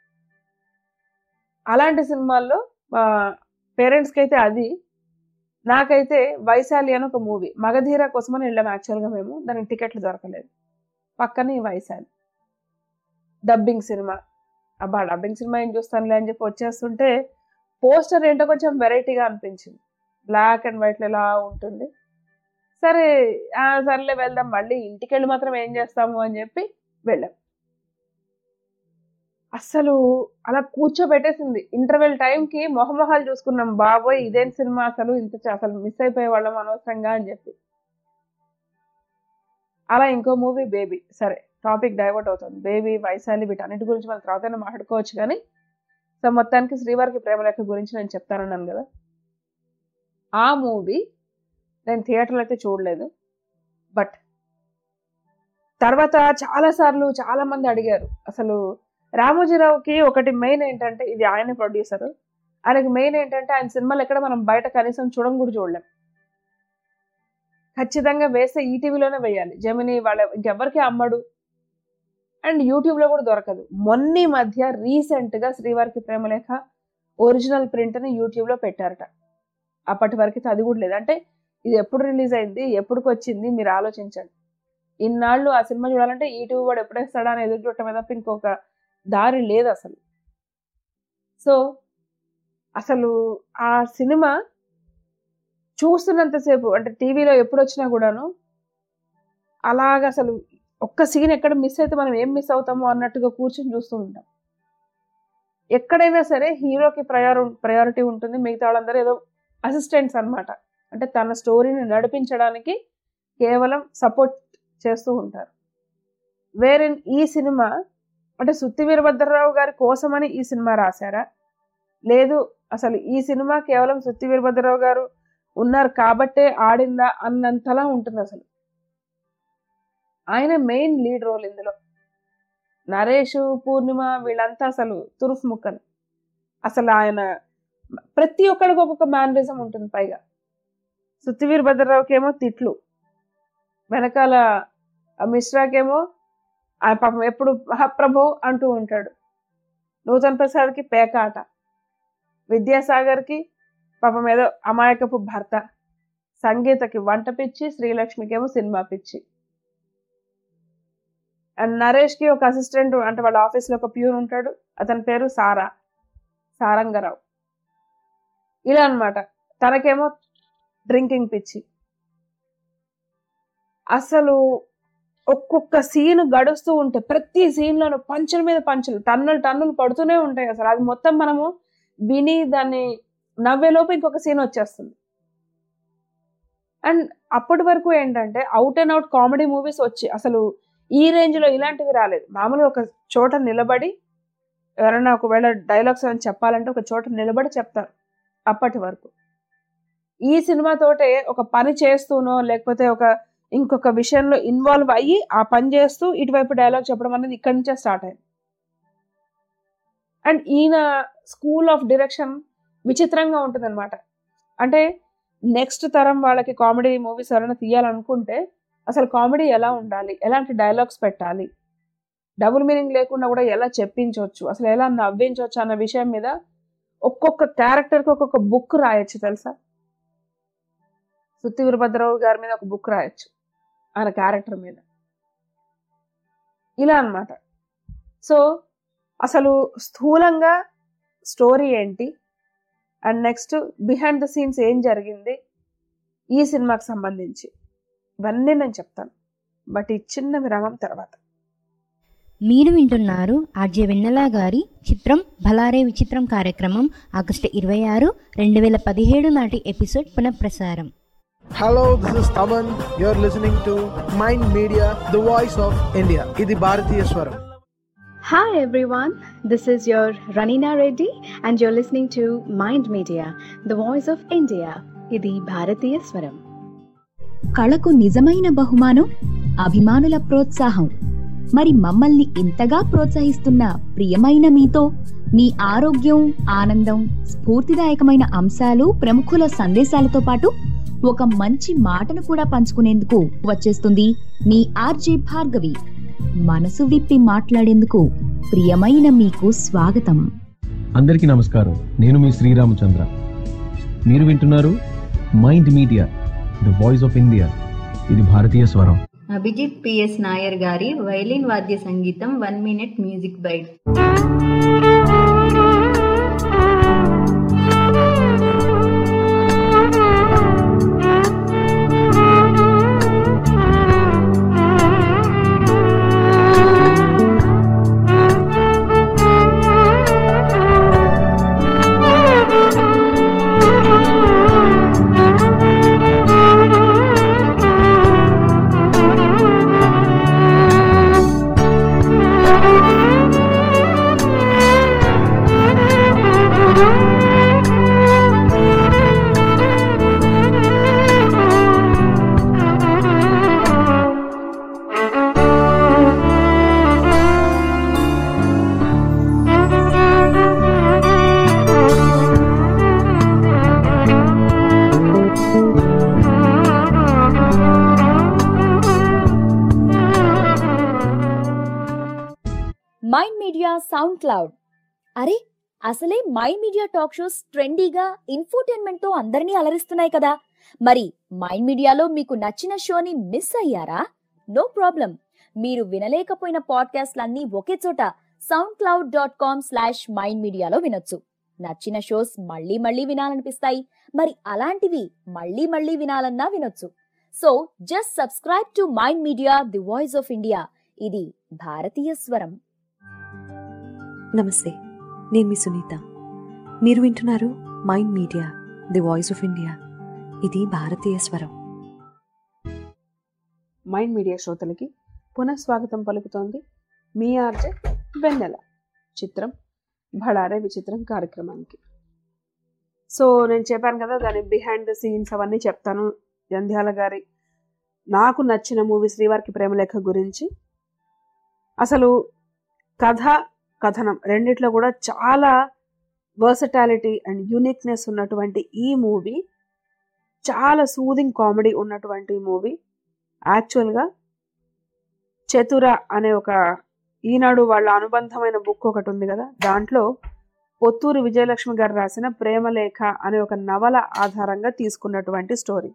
అలాంటి సినిమాల్లో మా పేరెంట్స్కి అయితే అది, నాకైతే వైశాలి అని ఒక మూవీ మగధీర కోసమని వెళ్ళాము యాక్చువల్గా మేము, దానికి టికెట్లు దొరకలేదు. పక్కనే వైశాలి డబ్బింగ్ సినిమా, అబ్బా డబ్బింగ్ సినిమా ఏం చూస్తానులే అని చెప్పి వచ్చేస్తుంటే పోస్టర్ ఏంటో కొంచెం వెరైటీగా అనిపించింది. బ్లాక్ అండ్ వైట్లో ఎలా ఉంటుంది. సరే సర్లే వెళ్దాం, మళ్ళీ ఇంటికి వెళ్ళి మాత్రం ఏం చేస్తాము అని చెప్పి వెళ్ళాం. అస్సలు అలా కూర్చోబెట్టేసింది. ఇంటర్వెల్ టైంకి మొహమొహాలు చూసుకున్నాం, బాబోయ్ ఇదేం సినిమా అసలు, ఇంత అసలు మిస్ అయిపోయే వాళ్ళం అనవసరంగా అని చెప్పి. అలా ఇంకో మూవీ బేబీ. సరే టాపిక్ డైవర్ట్ అవుతుంది. బేబీ, వైశాలి వీటన్నిటి గురించి మనం తర్వాతనే మాట్లాడుకోవచ్చు. కానీ సో మొత్తానికి శ్రీవారికి ప్రేమలేఖ గురించి నేను చెప్తానన్నాను కదా. ఆ మూవీ నేను థియేటర్లో అయితే చూడలేదు. బట్ తర్వాత చాలాసార్లు చాలామంది అడిగారు, అసలు రామోజీరావుకి ఒకటి మెయిన్ ఏంటంటే, ఇది ఆయన ప్రొడ్యూసర్, ఆయనకి మెయిన్ ఏంటంటే ఆయన సినిమాలు ఎక్కడ మనం బయట కనీసం చూడడం కూడా చూడలేం. ఖచ్చితంగా వేస్తే ఈటీవీలోనే వేయాలి. జెమినీ వాళ్ళ ఇంకెవరికి అమ్మడు అండ్ యూట్యూబ్లో కూడా దొరకదు. మొన్న మధ్య రీసెంట్గా శ్రీవారికి ప్రేమలేఖ ఒరిజినల్ ప్రింట్ని యూట్యూబ్లో పెట్టారట. అప్పటి వరకు అది కూడా లేదు. అంటే ఇది ఎప్పుడు రిలీజ్ అయింది, ఎప్పుడుకి వచ్చింది మీరు ఆలోచించండి. ఇన్నాళ్ళు ఆ సినిమా చూడాలంటే ఈటీవీ వాడు ఎప్పుడేస్తాడా అని ఎదురు చూడటం మీద ఇంకొక దారి లేదు అసలు. సో అసలు ఆ సినిమా చూస్తున్నంతసేపు అంటే టీవీలో ఎప్పుడు వచ్చినా కూడాను అలాగ అసలు ఒక్క సీన్ ఎక్కడ మిస్ అయితే మనం ఏం మిస్ అవుతామో అన్నట్టుగా కూర్చొని చూస్తూ ఉంటాం. ఎక్కడైనా సరే హీరోకి ప్రయారి ప్రయారిటీ ఉంటుంది, మిగతా వాళ్ళందరూ ఏదో అసిస్టెంట్స్ అనమాట. అంటే తన స్టోరీని నడిపించడానికి కేవలం సపోర్ట్ చేస్తూ ఉంటారు. వేరే ఈ సినిమా అంటే సుత్తి వీరభద్రరావు గారి కోసమని ఈ సినిమా రాశారా, లేదు అసలు ఈ సినిమా కేవలం సుత్తి వీరభద్రరావు గారు ఉన్నారు కాబట్టే ఆడిందా అన్నంతలా ఉంటుంది. అసలు ఆయన మెయిన్ లీడ్ రోల్ ఇందులో. నరేష్, పూర్ణిమ వీళ్ళంతా అసలు తురుఫ్ ముక్కలు. అసలు ఆయన ప్రతి ఒక్కడికి ఒక్కొక్క మేనరిజం ఉంటుంది. పైగా సుత్తి వీరభద్రరావుకి ఏమో తిట్లు, వెనకాల మిశ్రాకేమో ఆయన పాపం ఎప్పుడు మహాప్రభు అంటూ ఉంటాడు, నూతన్ ప్రసాద్కి పేకాట, విద్యాసాగర్కి పాపం ఏదో అమాయకపు భర్త, సంగీతకి వంట పిచ్చి, శ్రీలక్ష్మికి ఏమో సినిమా పిచ్చి, అండ్ నరేష్కి ఒక అసిస్టెంట్ అంటే వాళ్ళ ఆఫీస్లో ఒక ప్యూన్ ఉంటాడు, అతని పేరు సారా సారంగరావు. ఇలా అనమాట. తనకేమో డ్రింకింగ్ పిచ్చి. అసలు ఒక్కొక్క సీన్ గడుస్తూ ఉంటే ప్రతి సీన్లోనూ పంచుల మీద పంచులు, టన్నులు టన్నులు పడుతూనే ఉంటాయి. అసలు అది మొత్తం మనము విని దాన్ని నవ్వేలోపు ఇంకొక సీన్ వచ్చేస్తుంది. అండ్ అప్పటి వరకు ఏంటంటే out and out comedy movies వచ్చి అసలు ఈ రేంజ్లో ఇలాంటివి రాలేదు. మామూలుగా ఒక చోట నిలబడి ఎవరైనా ఒకవేళ డైలాగ్స్ అని చెప్పాలంటే ఒక చోట నిలబడి చెప్తారు అప్పటి వరకు. ఈ సినిమాతోటే ఒక పని చేస్తూనో లేకపోతే ఒక ఇంకొక విషయంలో ఇన్వాల్వ్ అయ్యి ఆ పని చేస్తూ ఇటువైపు డైలాగ్ చెప్పడం అనేది ఇక్కడి నుంచే స్టార్ట్ అయింది. అండ్ ఈయన స్కూల్ ఆఫ్ డైరెక్షన్ విచిత్రంగా ఉంటుంది అనమాట. అంటే నెక్స్ట్ తరం వాళ్ళకి కామెడీ మూవీస్ ఎవరైనా తీయాలనుకుంటే అసలు కామెడీ ఎలా ఉండాలి, ఎలాంటి డైలాగ్స్ పెట్టాలి, డబుల్ మీనింగ్ లేకుండా కూడా ఎలా చెప్పించవచ్చు, అసలు ఎలా నవ్వించవచ్చు అన్న విషయం మీద ఒక్కొక్క క్యారెక్టర్కి ఒక్కొక్క బుక్ రాయొచ్చు తెలుసా. సుత్తి వీరభద్రరావు గారి మీద ఒక బుక్ రాయొచ్చు, ఆయన క్యారెక్టర్ మీద. ఇలా అన్నమాట. సో అసలు స్థూలంగా స్టోరీ ఏంటి and next behind the scenes ఏం జరిగింది ఈ సినిమాకి సంబంధించి ఇవన్నీ నేను చెప్తాను. బట్ ఈ చిన్న విరామం తర్వాత. మీరు వింటున్నారు ఆర్జే వెన్నెల గారి చిత్రం భలారే విచిత్రం కార్యక్రమం ఆగస్టు ఇరవై ఆరు రెండు వేల పదిహేడు నాటి ఎపిసోడ్ పునఃప్రసారం. Hello, this is Taman. You're listening to Mind Media, the voice of India. Idi Bharatiya Swaram. Hi everyone, this is your Ranina Reddy and you're listening to Mind Media, the voice of India. Idi Bharatiya Swaram. కళకు నిజమైన బహుమానం అభిమానుల ప్రోత్సాహం. మరి మమ్మల్ని ఇంతగా ప్రోత్సహిస్తున్న ప్రియమైన మీతో మీ ఆరోగ్యం, ఆనందం, స్ఫూర్తిదాయకమైన అంశాలు, ప్రముఖుల సందేశాలతో పాటు ఒక మంచి మాటను కూడా పంచుకునేందుకు వచ్చేస్తుంది మీ ఆర్జే భార్గవి. మనసు విప్పి మాట్లాడేందుకు ప్రియమైన మీకు స్వాగతం. అందరికీ నమస్కారం. నేను మీ శ్రీరామచంద్ర. మీరు వింటున్నారు mind media, the voice of India. ఇది భారతీయ స్వరం. అభిజిత్ పిఎస్ నాయర్ గారి వైలిన్ వాద్య సంగీతం one minute music bite. Mind media sound cloud. అరే అసలే మైండ్ మీడియా టాక్ షోస్ ట్రెండీగా ఇన్ఫోటైన్మెంట్ తో అందరినీ అలరిస్తున్నాయి కదా. మరి మైండ్ మీడియాలో మీకు నచ్చిన షోని మిస్ అయ్యారా? No problem. మీరు వినలేకపోయిన పాడ్కాస్ట్లన్నీ ఒకే చోట sound cloud dot com slash mind మీడియాలో వినొచ్చు. నచ్చిన షోస్ మళ్ళీ మళ్ళీ వినాలనిపిస్తాయి. మరి అలాంటివి మళ్ళీ మళ్ళీ వినాలన్నా వినొచ్చు. So just subscribe to mind media the voice of India. ఇది భారతీయ స్వరం. నమస్తే, నేను మీ సునీత. మీరు వింటున్నారు mind media the voice of India. ఇది భారతీయ స్వరం. మైండ్ మీడియా శ్రోతలకి పునఃస్వాగతం పలుకుతోంది మీ ఆర్జే వెన్నెల. చిత్రం భళారే విచిత్రం కార్యక్రమానికి. సో నేను చెప్పాను కదా, దాని బిహైండ్ ద సీన్స్ అవన్నీ చెప్తాను. జంధ్యాల గారి నాకు నచ్చిన మూవీ శ్రీవారికి ప్రేమలేఖ గురించి, అసలు కథ కథనం రెండిట్లో కూడా చాలా వర్సటాలిటీ అండ్ యూనిక్నెస్ ఉన్నటువంటి ఈ మూవీ, చాలా సూదింగ్ కామెడీ ఉన్నటువంటి మూవీ. యాక్చువల్గా చతుర అనే ఒక ఈనాడు వాళ్ళ అనుబంధమైన బుక్ ఒకటి ఉంది కదా, దాంట్లో పొత్తూరు విజయలక్ష్మి గారు రాసిన ప్రేమలేఖ అనే ఒక నవల ఆధారంగా తీసుకున్నటువంటి స్టోరీ.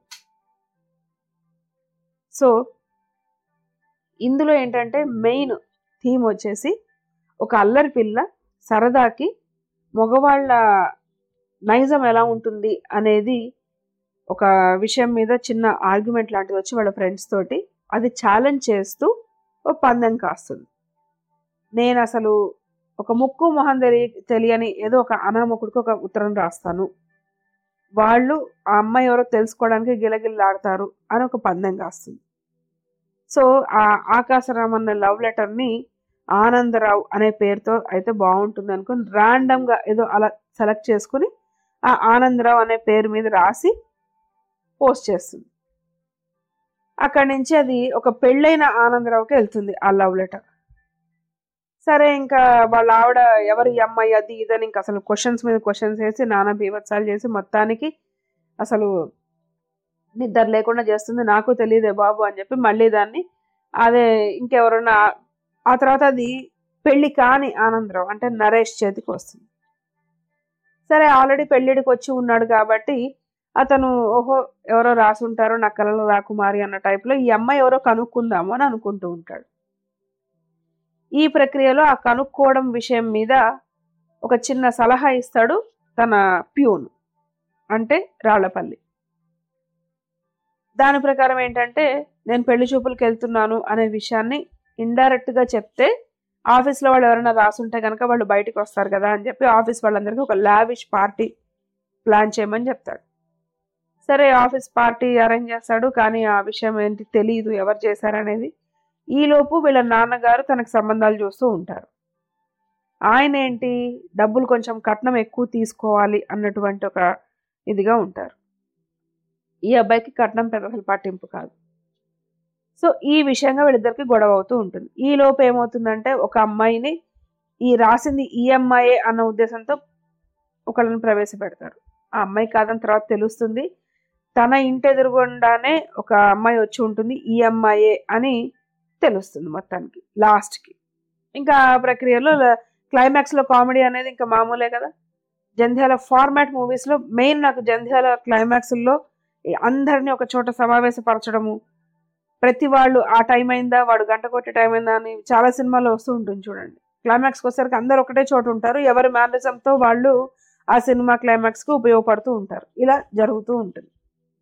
సో ఇందులో ఏంటంటే మెయిన్ థీమ్ వచ్చేసి ఒక అల్లరి పిల్ల సరదాకి మగవాళ్ళ నైజం ఎలా ఉంటుంది అనేది ఒక విషయం మీద చిన్న ఆర్గ్యుమెంట్ లాంటిది వచ్చి వాళ్ళ ఫ్రెండ్స్ తోటి అది ఛాలెంజ్ చేస్తూ ఒక పందెం కాస్తుంది. నేను అసలు ఒక ముక్కు మొహం తెలియ తెలియని ఏదో ఒక అనామకుడికి ఒక ఉత్తరం రాస్తాను, వాళ్ళు ఆ అమ్మాయి ఎవరో తెలుసుకోవడానికి గిలగిల్లాడతారు అని ఒక పందెం కాస్తుంది. సో ఆ ఆకాశరామ్ అన్న లవ్ లెటర్ని ఆనందరావు అనే పేరుతో అయితే బాగుంటుంది అనుకుని ర్యాండమ్గా ఏదో అలా సెలెక్ట్ చేసుకుని ఆ ఆనందరావు అనే పేరు మీద రాసి పోస్ట్ చేస్తుంది. అక్కడి నుంచి అది ఒక పెళ్ళైన ఆనందరావుకి వెళ్తుంది ఆ లవ్ లెటర్. సరే, ఇంకా వాళ్ళ ఆవిడ ఎవరు ఈ అమ్మాయి అది ఇదని ఇంకా అసలు క్వశ్చన్స్ మీద క్వశ్చన్స్ వేసి నానా బీభత్సాలు చేసి మొత్తానికి అసలు నిద్ర లేకుండా చేస్తుంది. నాకు తెలియదే బాబు అని చెప్పి మళ్ళీ దాన్ని అదే ఇంకెవరన్నా, ఆ తర్వాత అది పెళ్లి కాని ఆనందరావు అంటే నరేష్ చేతికి వస్తుంది. సరే, ఆల్రెడీ పెళ్ళిడికి వచ్చి ఉన్నాడు కాబట్టి అతను ఓహో ఎవరో రాసి ఉంటారో నా కలలో రాకుమారి అన్న టైప్లో ఈ అమ్మాయి ఎవరో కనుక్కుందాము అని అనుకుంటూ ఉంటాడు. ఈ ప్రక్రియలో ఆ కనుక్కోవడం విషయం మీద ఒక చిన్న సలహా ఇస్తాడు తన ప్యూన్ అంటే రాళ్లపల్లి. దాని ప్రకారం ఏంటంటే, నేను పెళ్లి చూపులకు వెళ్తున్నాను అనే విషయాన్ని ఇండైరెక్ట్గా చెప్తే ఆఫీస్లో వాళ్ళు ఎవరైనా రాసుంటే కనుక వాళ్ళు బయటకు వస్తారు కదా అని చెప్పి ఆఫీస్ వాళ్ళందరికీ ఒక లావిష్ పార్టీ ప్లాన్ చేయమని చెప్తాడు. సరే, ఆఫీస్ పార్టీ అరేంజ్ చేస్తాడు, కానీ ఆ విషయం ఏంటి తెలియదు ఎవరు చేశారనేది. ఈలోపు వీళ్ళ నాన్నగారు తనకు సంబంధాలు చూస్తూ ఉంటారు. ఆయన ఏంటి డబ్బులు కొంచెం కట్నం ఎక్కువ తీసుకోవాలి అన్నటువంటి ఒక ఇదిగా ఉంటారు. ఈ అబ్బాయికి కట్నం పెద్ద పట్టింపు కాదు. సో ఈ విషయంగా వీళ్ళిద్దరికి గొడవ అవుతూ ఉంటుంది. ఈ లోపు ఏమవుతుందంటే, ఒక అమ్మాయిని ఈ రాసింది ఈ అమ్మాయే అన్న ఉద్దేశంతో ఒకళ్ళని ప్రవేశపెడతారు. ఆ అమ్మాయి కాదని తర్వాత తెలుస్తుంది. తన ఇంటి ఎదురుగుండానే ఒక అమ్మాయి వచ్చి ఉంటుంది, ఈ అమ్మాయే అని తెలుస్తుంది మొత్తానికి లాస్ట్కి. ఇంకా ఆ ప్రక్రియలో క్లైమాక్స్లో కామెడీ అనేది ఇంకా మామూలే కదా. జంధ్యాల ఫార్మాట్ మూవీస్లో మెయిన్ నాకు జంధ్యాల క్లైమాక్స్లో అందరినీ ఒక చోట సమావేశపరచడము, ప్రతి వాళ్ళు ఆ టైం అయిందా, వాడు గంట కొట్టే టైం అయిందా అని చాలా సినిమాల్లో వస్తూ ఉంటుంది చూడండి. క్లైమాక్స్కి వచ్చేసరికి అందరు ఒకటే చోట ఉంటారు, ఎవరి మేనరిజంతో వాళ్ళు ఆ సినిమా క్లైమాక్స్కి ఉపయోగపడుతూ ఉంటారు. ఇలా జరుగుతూ ఉంటుంది.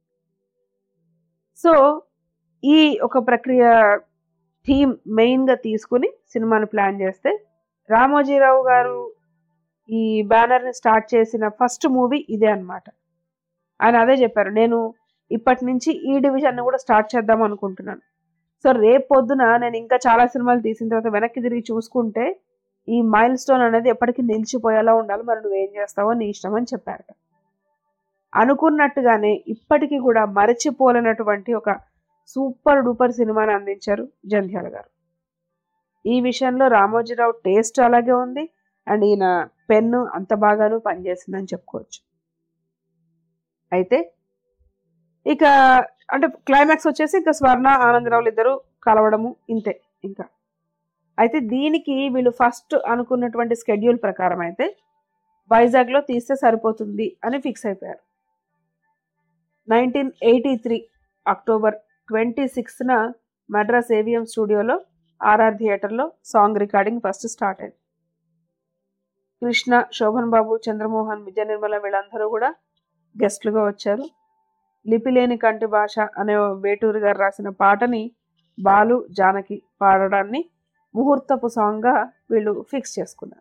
సో ఈ ఒక ప్రక్రియ థీమ్ మెయిన్గా తీసుకుని సినిమాని ప్లాన్ చేస్తే, రామోజీరావు గారు ఈ బ్యానర్ని స్టార్ట్ చేసిన ఫస్ట్ మూవీ ఇదే అన్నమాట. ఆయన అదే చెప్పారు, నేను ఇప్పటి నుంచి ఈ డివిజన్ని కూడా స్టార్ట్ చేద్దాం అనుకుంటున్నాను. సో రేపు పొద్దున నేను ఇంకా చాలా సినిమాలు తీసిన తర్వాత వెనక్కి తిరిగి చూసుకుంటే ఈ మైల్ స్టోన్ అనేది ఎప్పటికీ నిలిచిపోయేలా ఉండాలి, మరి నువ్వేం చేస్తావో నీ ఇష్టం అని చెప్పారు. అనుకున్నట్టుగానే ఇప్పటికీ కూడా మరచిపోలేనటువంటి ఒక సూపర్ డూపర్ సినిమాని అందించారు జంధ్యాల గారు. ఈ విషయంలో రామోజీరావు టేస్ట్ అలాగే ఉంది అండ్ ఈయన పెన్ను అంత బాగాను పనిచేసిందని చెప్పుకోవచ్చు. అయితే ఇక అంటే క్లైమాక్స్ వచ్చేసి ఇంకా స్వర్ణ ఆనందరావులు ఇద్దరు కలవడము ఇంతే ఇంకా. అయితే దీనికి వీళ్ళు ఫస్ట్ అనుకున్నటువంటి స్కెడ్యూల్ ప్రకారం అయితే వైజాగ్లో తీస్తే సరిపోతుంది అని ఫిక్స్ అయిపోయారు. Nineteen eighty three October twenty సిక్స్త్న మద్రాస్ ఏవిఎం స్టూడియోలో ఆర్ఆర్ థియేటర్లో సాంగ్ రికార్డింగ్ ఫస్ట్ స్టార్ట్ అయింది. కృష్ణ, శోభన్ బాబు, చంద్రమోహన్, విజయ నిర్మల వీళ్ళందరూ కూడా గెస్ట్లుగా వచ్చారు. లిపిలేని కంటి భాష అనే వేటూరి గారు రాసిన పాటని బాలు, జానకి పాడడాన్ని ముహూర్తపు సాంగ్గా వీళ్ళు ఫిక్స్ చేసుకున్నారు.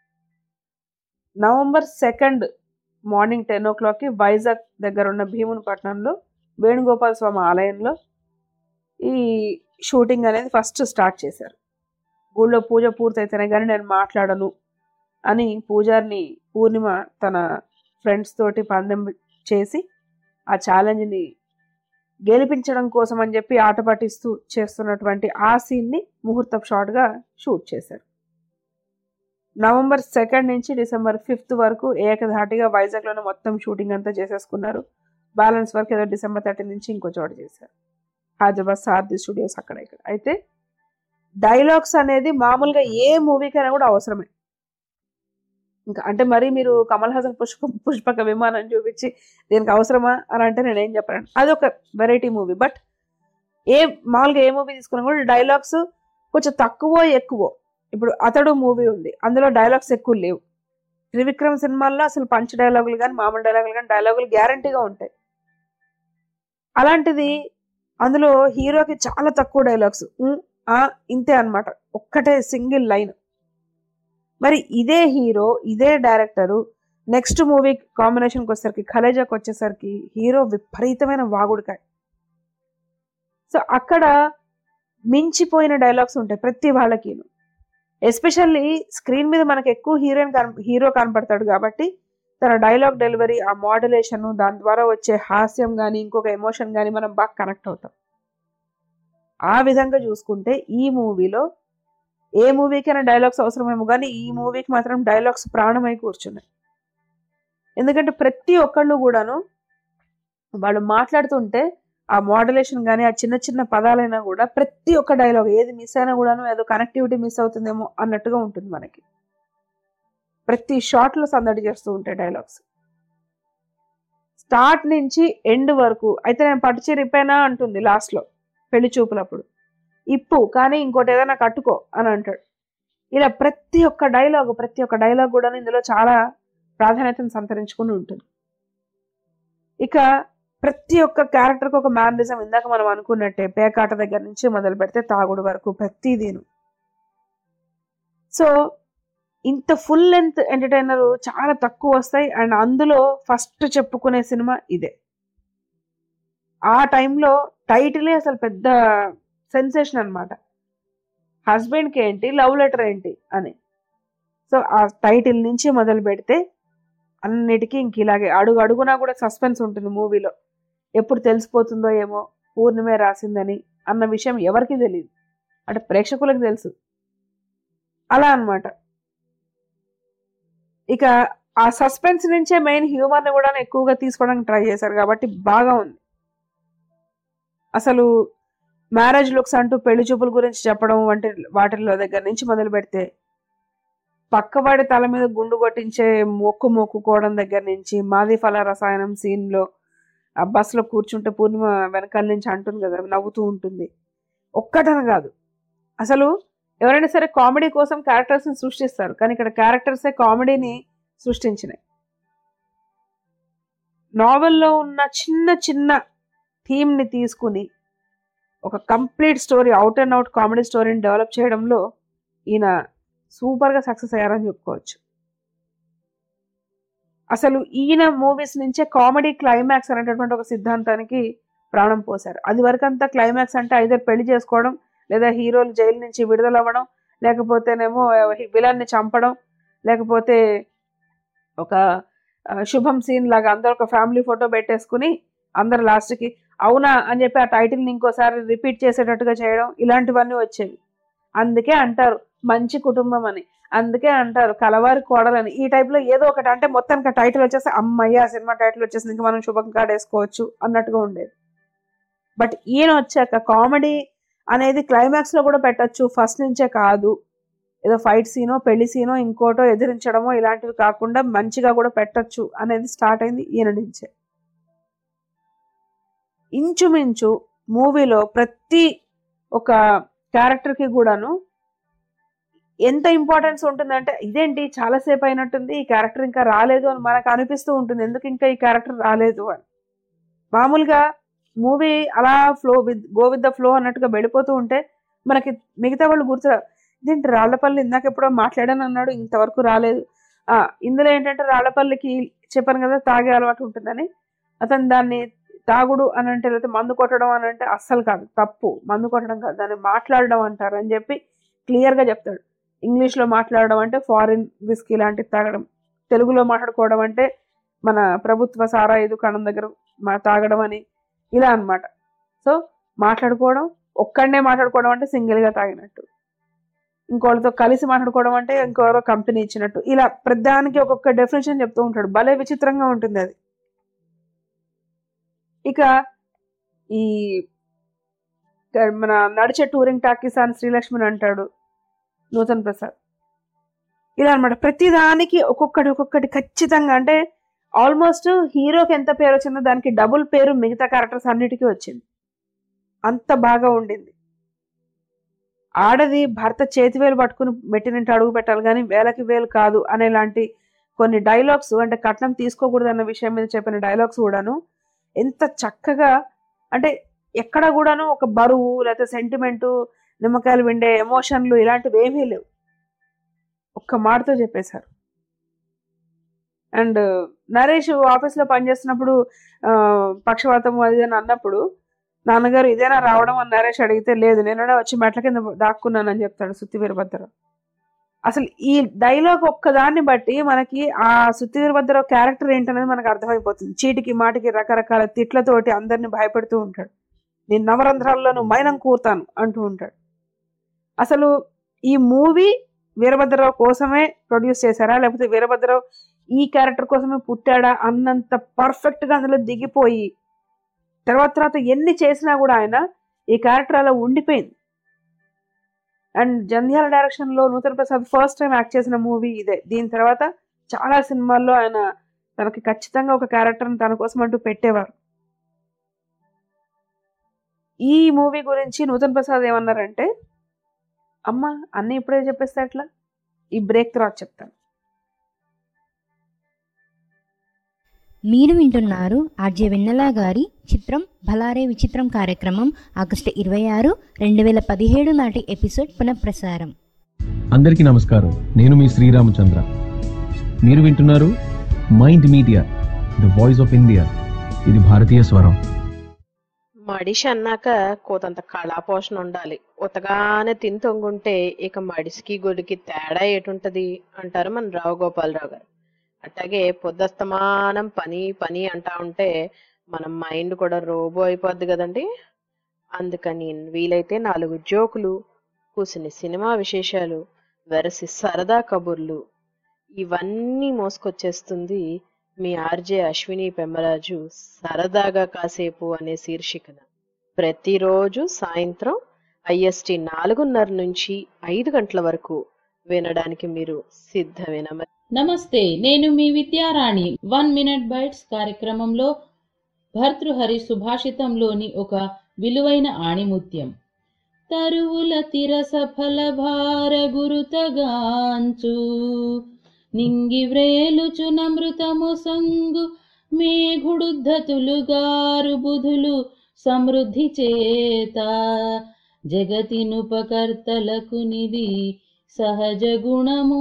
నవంబర్ సెకండ్ మార్నింగ్ టెన్ ఓ క్లాక్కి వైజాగ్ దగ్గర ఉన్న భీమునిపట్నంలో వేణుగోపాల స్వామి ఆలయంలో ఈ షూటింగ్ అనేది ఫస్ట్ స్టార్ట్ చేశారు. గుళ్ళో పూజ పూర్తయితేనే కానీ నేను మాట్లాడను అని పూజారిని పూర్ణిమ తన ఫ్రెండ్స్ తోటి పందెం చేసి ఆ ఛాలెంజ్ని గెలిపించడం కోసం అని చెప్పి ఆట పట్టిస్తూ చేస్తున్నటువంటి ఆ సీన్ని ముహూర్తపు షాట్గా షూట్ చేశారు. నవంబర్ సెకండ్ నుంచి డిసెంబర్ ఫిఫ్త్ వరకు ఏకధాటిగా వైజాగ్లోనే మొత్తం షూటింగ్ అంతా చేసేసుకున్నారు. బ్యాలెన్స్ వర్క్ ఏదో డిసెంబర్ థర్టీ నుంచి ఇంకో చోట చేశారు, హైదరాబాద్ సారథి స్టూడియోస్ అక్కడ ఇక్కడ. అయితే డైలాగ్స్ అనేది మామూలుగా ఏ మూవీకైనా కూడా అవసరమే. ఇంకా అంటే మరి మీరు కమల్ హాసన్ పుష్ప పుష్పక విమానం చూపించి దీనికి అవసరమా అని అంటే నేనేం చెప్పాను, అదొక వెరైటీ మూవీ. బట్ ఏ మామూలుగా ఏ మూవీ తీసుకున్నా కూడా డైలాగ్స్ కొంచెం తక్కువ ఎక్కువ. ఇప్పుడు అతడు మూవీ ఉంది, అందులో డైలాగ్స్ ఎక్కువ లేవు. త్రివిక్రమ్ సినిమాల్లో అసలు పంచ్ డైలాగులు కానీ మామూలు డైలాగులు కానీ డైలాగులు గ్యారంటీగా ఉంటాయి. అలాంటిది అందులో హీరోకి చాలా తక్కువ డైలాగ్స్, ఇంతే అనమాట, ఒక్కటే సింగిల్ లైన్. మరి ఇదే హీరో ఇదే డైరెక్టరు నెక్స్ట్ మూవీ కాంబినేషన్కి వచ్చేసరికి ఖలేజాకి వచ్చేసరికి హీరో విపరీతమైన వాగుడికాయ. సో అక్కడ మించిపోయిన డైలాగ్స్ ఉంటాయి ప్రతి వాళ్ళకి. ఎస్పెషల్లీ స్క్రీన్ మీద మనకు ఎక్కువ హీరోయిన్ కన హీరో కనపడతాడు కాబట్టి తన డైలాగ్ డెలివరీ, ఆ మోడ్యులేషన్, దాని ద్వారా వచ్చే హాస్యం కానీ ఇంకొక ఎమోషన్ కానీ మనం బాగా కనెక్ట్ అవుతాం. ఆ విధంగా చూసుకుంటే ఈ మూవీలో ఏ మూవీకైనా డైలాగ్స్ అవసరమేమో కానీ ఈ మూవీకి మాత్రం డైలాగ్స్ ప్రాణమై కూర్చున్నాయి. ఎందుకంటే ప్రతి ఒక్కళ్ళు కూడాను వాళ్ళు మాట్లాడుతుంటే ఆ మోడ్యులేషన్ కానీ ఆ చిన్న చిన్న పదాలైనా కూడా ప్రతి ఒక్క డైలాగ్ ఏది మిస్ అయినా కూడాను ఏదో కనెక్టివిటీ మిస్ అవుతుందేమో అన్నట్టుగా ఉంటుంది మనకి. ప్రతి షాట్లో సందడి చేస్తూ ఉంటాయి డైలాగ్స్ స్టార్ట్ నుంచి ఎండ్ వరకు. అయితే నేను పట్టుచీర ఇప్పేనా అంటుంది లాస్ట్లో పెళ్లి చూపులప్పుడు, ఇప్పు కానీ ఇంకోటి ఏదైనా కట్టుకో అని అంటాడు. ఇలా ప్రతి ఒక్క డైలాగ్ ప్రతి ఒక్క డైలాగ్ కూడా ఇందులో చాలా ప్రాధాన్యతను సంతరించుకుని ఉంటుంది. ఇక ప్రతి ఒక్క క్యారెక్టర్కి ఒక మ్యానరిజం, ఇందాక మనం అనుకున్నట్టే పేకాట దగ్గర నుంచి మొదలు పెడితే తాగుడు వరకు ప్రతిదీను. సో ఇంత ఫుల్ లెంత్ ఎంటర్టైనర్ చాలా తక్కువ వస్తాయి. అండ్ అందులో ఫస్ట్ చెప్పుకునే సినిమా ఇదే. ఆ టైంలో టైటిలే అసలు పెద్ద సెన్సేషన్ అనమాట, హస్బెండ్కి ఏంటి లవ్ లెటర్ ఏంటి అని. సో ఆ టైటిల్ నుంచి మొదలు పెడితే అన్నిటికీ ఇంక ఇలాగే అడుగు అడుగునా కూడా సస్పెన్స్ ఉంటుంది మూవీలో. ఎప్పుడు తెలిసిపోతుందో ఏమో పూర్ణిమే రాసిందని అన్న విషయం ఎవరికి తెలియదు, అంటే ప్రేక్షకులకు తెలుసు అలా అనమాట. ఇక ఆ సస్పెన్స్ నుంచే మెయిన్ హ్యూమర్ని కూడా ఎక్కువగా తీసుకోవడానికి ట్రై చేశారు కాబట్టి బాగా ఉంది. అసలు మ్యారేజ్ లుక్స్ అంటూ పెళ్లి చూపుల గురించి చెప్పడం వంటి వాటిల్లో దగ్గర నుంచి మొదలు పెడితే పక్కవాడి తల మీద గుండు కొట్టించే మొక్కు మొక్కుకోవడం దగ్గర నుంచి మాది ఫల రసాయనం సీన్లో ఆ బస్సులో కూర్చుంటే పూర్ణిమ వెనకాల నుంచి అంటుంది కదా, నవ్వుతూ ఉంటుంది, ఒక్కటని కాదు, అసలు ఎవరైనా సరే కామెడీ కోసం క్యారెక్టర్స్ని సృష్టిస్తారు, కానీ ఇక్కడ క్యారెక్టర్సే కామెడీని సృష్టించినాయి. నావెల్లో ఉన్న చిన్న చిన్న థీమ్ని తీసుకుని ఒక complete story, out and out comedy స్టోరీని డెవలప్ చేయడంలో ఈయన సూపర్గా సక్సెస్ అయ్యారని చెప్పుకోవచ్చు. అసలు ఈయన మూవీస్ నుంచే కామెడీ క్లైమాక్స్ అనేటటువంటి ఒక సిద్ధాంతానికి ప్రాణం పోశారు. అది వరకు అంతా క్లైమాక్స్ అంటే ఐదర్ పెళ్లి చేసుకోవడం, లేదా హీరోలు జైలు నుంచి విడుదల అవ్వడం, లేకపోతేనేమో విలన్ని చంపడం, లేకపోతే ఒక శుభం సీన్ లాగా అందరు ఒక ఫ్యామిలీ ఫోటో పెట్టేసుకుని అందరు లాస్ట్కి అవునా అని చెప్పి ఆ టైటిల్ని ఇంకోసారి రిపీట్ చేసేటట్టుగా చేయడం, ఇలాంటివన్నీ వచ్చేవి. అందుకే అంటారు మంచి కుటుంబం అని, అందుకే అంటారు కలవారి కోడలని. ఈ టైప్లో ఏదో ఒకటి అంటే మొత్తానికి ఆ టైటిల్ వచ్చేసి అమ్మయ్య సినిమా టైటిల్ వచ్చేసి ఇంకా మనం శుభం కార్డ్ వేసుకోవచ్చు అన్నట్టుగా ఉండేది. బట్ ఈయన వచ్చాక కామెడీ అనేది క్లైమాక్స్లో కూడా పెట్టచ్చు, ఫస్ట్ నుంచే కాదు. ఏదో ఫైట్ సీనో పెళ్లి సీనో ఇంకోటో ఎదిరించడమో ఇలాంటివి కాకుండా మంచిగా కూడా పెట్టచ్చు అనేది స్టార్ట్ అయింది ఈయన నుంచే. ఇంచుమించు మూవీలో ప్రతి ఒక క్యారెక్టర్కి కూడాను ఎంత ఇంపార్టెన్స్ ఉంటుందంటే, ఇదేంటి చాలాసేపు అయినట్టుంది ఈ క్యారెక్టర్ ఇంకా రాలేదు అని మనకు అనిపిస్తూ ఉంటుంది, ఎందుకు ఇంకా ఈ క్యారెక్టర్ రాలేదు అని. మామూలుగా మూవీ అలా flow with go with the flow అన్నట్టుగా వెళ్ళిపోతూ ఉంటే మనకి మిగతా వాళ్ళు గుర్తు, ఇదేంటి రాళ్లపల్లి ఇందాక ఎప్పుడో మాట్లాడాను అన్నాడు ఇంతవరకు రాలేదు. ఇందులో ఏంటంటే రాళ్లపల్లికి చెప్పాను కదా తాగే అలవాటు ఉంటుందని, అతను దాన్ని తాగుడు అని అంటే లేకపోతే మందు కొట్టడం అని అంటే అస్సలు కాదు, తప్పు. మందు కొట్టడం కాదు, దాన్ని మాట్లాడడం అంటారు అని చెప్పి క్లియర్గా చెప్తాడు. ఇంగ్లీష్లో మాట్లాడడం అంటే ఫారిన్ విస్కీ లాంటివి తాగడం, తెలుగులో మాట్లాడుకోవడం అంటే మన ప్రభుత్వ సారాయి దుకాణం దగ్గర మా తాగడం అని, ఇలా అన్నమాట. సో మాట్లాడుకోవడం, ఒక్కడనే మాట్లాడుకోవడం అంటే సింగిల్గా తాగినట్టు, ఇంకోళ్ళతో కలిసి మాట్లాడుకోవడం అంటే ఇంకెవరో కంపెనీ ఇచ్చినట్టు, ఇలా ప్రతిదానికి ఒక్కొక్క డెఫినేషన్ చెప్తూ ఉంటాడు. భలే విచిత్రంగా ఉంటుంది అది. ఇక ఈ మన నడిచే టూరింగ్ టాకీస్ అని శ్రీలక్ష్మిని అంటాడు నూతన్ ప్రసాద్. ఇలా అనమాట, ప్రతిదానికి ఒక్కొక్కటి ఒక్కొక్కటి ఖచ్చితంగా అంటే ఆల్మోస్ట్ హీరోకి ఎంత పేరు వచ్చిందో దానికి డబుల్ పేరు మిగతా క్యారెక్టర్స్ అన్నిటికీ వచ్చింది. అంత బాగా ఉండింది. ఆడది భర్త చేతివేలు పట్టుకుని మెట్టినంటే అడుగు పెట్టాలి కానీ వేలకి వేలు కాదు అనేలాంటి కొన్ని డైలాగ్స్, అంటే కట్నం తీసుకోకూడదు అన్న విషయం మీద చెప్పిన డైలాగ్స్ కూడాను ఎంత చక్కగా, అంటే ఎక్కడ కూడాను ఒక బరువు లేకపోతే సెంటిమెంటు, నిమ్మకాయలు విండే ఎమోషన్లు ఇలాంటివి ఏమీ లేవు, ఒక్క మాటతో చెప్పేశారు. అండ్ నరేష్ ఆఫీస్లో పనిచేస్తున్నప్పుడు పక్షవాతం అది అని అన్నప్పుడు నాన్నగారు ఇదేనా రావడం అని నరేష్ అడిగితే లేదు నేనే వచ్చి మెట్ల కింద దాక్కున్నానని చెప్తాడు సుత్తి వీరభద్రరావు. అసలు ఈ డైలాగ్ ఒక్కదాన్ని బట్టి మనకి ఆ సుత్తి వీరభద్రరావు క్యారెక్టర్ ఏంటనేది మనకు అర్థమైపోతుంది. చీటికి మాటికి రకరకాల తిట్లతోటి అందరిని భయపెడుతూ ఉంటాడు. నేను నవరంధ్రాల్లో నువ్వు మైనం కూర్తాను అంటూ ఉంటాడు. అసలు ఈ మూవీ వీరభద్రరావు కోసమే ప్రొడ్యూస్ చేశారా లేకపోతే వీరభద్రరావు ఈ క్యారెక్టర్ కోసమే పుట్టాడా అన్నంత పర్ఫెక్ట్గా అందులో దిగిపోయి తర్వాత తర్వాత ఎన్ని చేసినా కూడా ఆయన ఈ క్యారెక్టర్ అలా ఉండిపోయింది. అండ్ జంధ్యాల డైరెక్షన్లో Nutan Prasad first time act చేసిన మూవీ ఇదే. దీని తర్వాత చాలా సినిమాల్లో ఆయన తనకి ఖచ్చితంగా ఒక క్యారెక్టర్ని తన కోసం అంటూ పెట్టేవారు. ఈ మూవీ గురించి నూతన్ ప్రసాద్ ఏమన్నారంటే, అమ్మ అన్నీ ఇప్పుడే చెప్పేస్తే ఎట్లా, ఈ బ్రేక్ తర్వాత చెప్తాను. మీరు వింటున్నారు ఆర్జే వెన్నెల గారి చిత్రం భలారే విచిత్రం కార్యక్రమం ఆగస్టు ఇరవై ఆరు రెండు వేల పదిహేడు నాటి ఎపిసోడ్ పునఃప్రసారం. అందరికీ నమస్కారం, నేను మీ శ్రీరామచంద్ర. మీరు వింటున్నారు mind media the voice of India, ఇది భారతీయ స్వరం. మడిషి అన్నాక కోతంత కళాపోషణ ఉండాలి. ఉతగానే తిని తొంగుంటే ఇక మడిసికి గొడికి తేడా ఏటుంటది అంటారు మన రావు గోపాలరావు గారు. అట్లాగే పొద్దస్తమానం పని పని అంటా ఉంటే మన మైండ్ కూడా రోబో అయిపోద్ది కదండి. అందుకని వీలైతే నాలుగు జోకులు, కూసిన సినిమా విశేషాలు, వెరసి సరదా కబుర్లు ఇవన్నీ మోసుకొచ్చేస్తుంది మీ ఆర్జే అశ్విని పెమ్మరాజు సరదాగా కాసేపు అనే శీర్షికన. ప్రతిరోజు సాయంత్రం ఐఎస్టీ నాలుగున్నర నుంచి ఐదు గంటల వరకు వినడానికి మీరు సిద్ధమేనా? నమస్తే, నేను మీ విద్యారాణి. వన్ మినిట్ బైట్స్ కార్యక్రమంలో భర్తృహరి సుభాషితంలోని ఒక విలువైన ఆణిముత్యం. తరువుల తిరస ఫల భార గురుతగాంచు నింగి వ్రేలుచు నమృతము సంగు మేఘుడుద్ధతులుగారు బుధులు సమృద్ధి చేత జగతినుపకర్తలకు నిధి సహజ గుణము.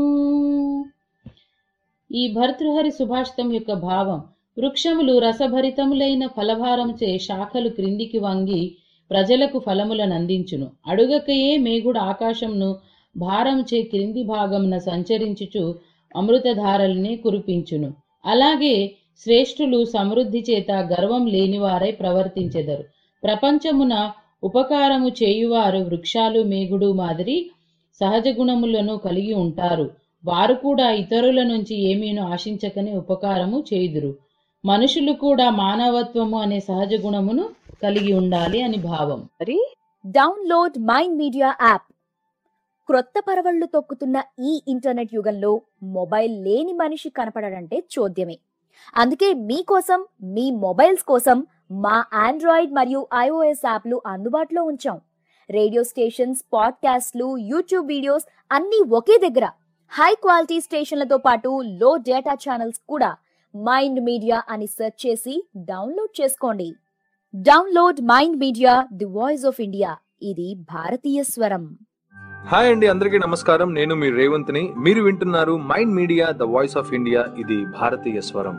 ఈ భర్తృహరి సుభాషితం యొక్క భావం, వృక్షములు రసభరితములైన ఫలభారముచే శాఖలు క్రిందికి వంగి ప్రజలకు ఫలములను అందించును. అడుగకయే మేఘుడు ఆకాశంను భారముచే క్రింది భాగమున సంచరించుచు అమృతధారల్ని కురిపించును. అలాగే శ్రేష్ఠులు సమృద్ధి చేత గర్వం లేనివారై ప్రవర్తించెదరు. ప్రపంచమున ఉపకారము చేయువారు వృక్షాలు మేఘుడు మాదిరి సహజ గుణములను కలిగి ఉంటారు. వారు కూడా ఇతరుల నుంచి ఏమీను ఆశించకనే ఉపకారము చేయుదురు. మనుషులు కూడా మానవత్వము అనే సహజ గుణమును కలిగి ఉండాలి అని భావం. Download mind media app. క్రొత్త పరవళ్లు తొక్కుతున్న ఈ ఇంటర్నెట్ యుగంలో మొబైల్ లేని మనిషి కనపడడంటే చోద్యమే. అందుకే మీకోసం, మీ మొబైల్స్ కోసం మా ఆండ్రాయిడ్ మరియు ఐఓఎస్ యాప్లు అందుబాటులో ఉంచాం. రేడియో స్టేషన్స్, పాడ్కాస్ట్లు, యూట్యూబ్ వీడియోస్ అన్నీ ఒకే దగ్గర. హై క్వాలిటీ స్టేషన్లతో పాటు లో డేటా ఛానల్స్ కూడా. మైండ్ మీడియా అని సెర్చ్ చేసి డౌన్లోడ్ చేసుకోండి. Download mind media, the voice of India. ఇది భారతీయ స్వరం. హాయ్ అండి, అందరికీ నమస్కారం. నేను మీ రేవంత్ని. మీరు వింటున్నారు mind media, the voice of India. ఇది భారతీయ స్వరం.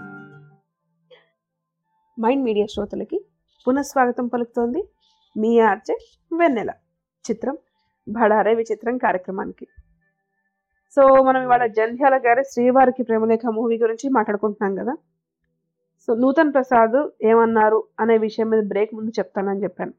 మైండ్ మీడియా శ్రోతలకి పునఃస్వాగతం పలుకుతోంది మీ ఆర్జే వెన్నెల. చిత్రం భడారే విచిత్రం కార్యక్రమానికి. సో మనం ఇవాళ జంధ్యాల గారి శ్రీవారికి ప్రేమలేఖ మూవీ గురించి మాట్లాడుకుంటున్నాం కదా. సో నూతన్ ప్రసాద్ ఏమన్నారు అనే విషయం మీద బ్రేక్ ముందు చెప్తానని చెప్పాను.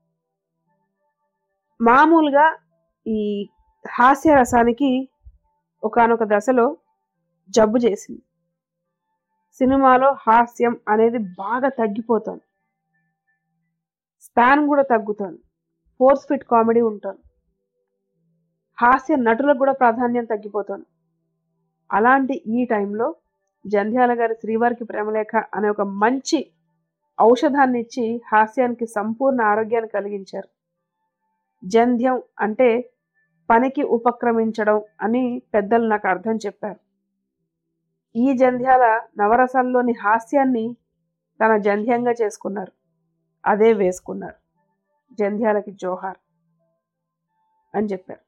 మామూలుగా ఈ హాస్య రసానికి ఒకానొక దశలో జబ్బు చేసింది. సినిమాలో హాస్యం అనేది బాగా తగ్గిపోతుంది, స్పాన్ కూడా తగ్గుతుంది, ఫోర్స్ ఫిట్ కామెడీ ఉంటుంది, హాస్య నటులకు కూడా ప్రాధాన్యం తగ్గిపోతుంది. అలాంటి ఈ టైంలో జంధ్యాల గారి శ్రీవారికి ప్రేమలేఖ అనే ఒక మంచి ఔషధాన్ని ఇచ్చి హాస్యానికి సంపూర్ణ ఆరోగ్యాన్ని కలిగించారు. జంధ్యం అంటే పనికి ఉపక్రమించడం అని పెద్దలు నాకు అర్థం చెప్పారు. ఈ జంధ్యాల నవరసాల్లోని హాస్యాన్ని తన జంధ్యంగా చేసుకున్నారు, అదే వేసుకున్నారు. జంధ్యాలకి జోహార్ అని చెప్పారు.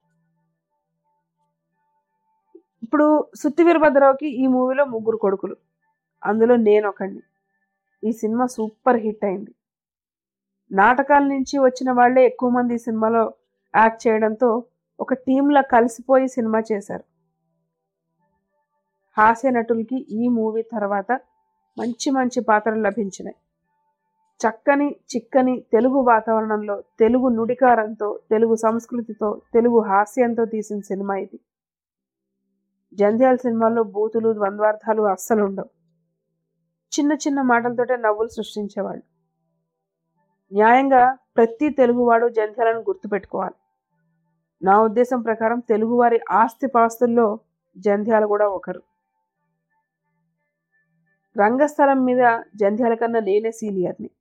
ఇప్పుడు సుత్తి వీరభద్రరావుకి ఈ మూవీలో ముగ్గురు కొడుకులు, అందులో నేను ఒకడిని. ఈ సినిమా సూపర్ హిట్ అయింది. నాటకాల నుంచి వచ్చిన వాళ్లే ఎక్కువ మంది ఈ సినిమాలో యాక్ట్ చేయడంతో ఒక టీంలా కలిసిపోయి సినిమా చేశారు. హాస్య నటులకి ఈ మూవీ తర్వాత మంచి మంచి పాత్రలు లభించినాయి. చక్కని చిక్కని తెలుగు వాతావరణంలో, తెలుగు నుడికారంతో, తెలుగు సంస్కృతితో, తెలుగు హాస్యంతో తీసిన సినిమా ఇది. జంధ్యాల సినిమాల్లో బూతులు, ద్వంద్వార్థాలు అస్సలు ఉండవు. చిన్న చిన్న మాటలతోటే నవ్వులు సృష్టించేవాళ్ళు. న్యాయంగా ప్రతి తెలుగువాడు జంధ్యాలను గుర్తుపెట్టుకోవాలి. నా ఉద్దేశం ప్రకారం తెలుగువారి ఆస్తి పాస్తుల్లో జంధ్యాల కూడా ఒకరు. రంగస్థలం మీద జంధ్యాల కన్నా నేనే సీనియర్ని.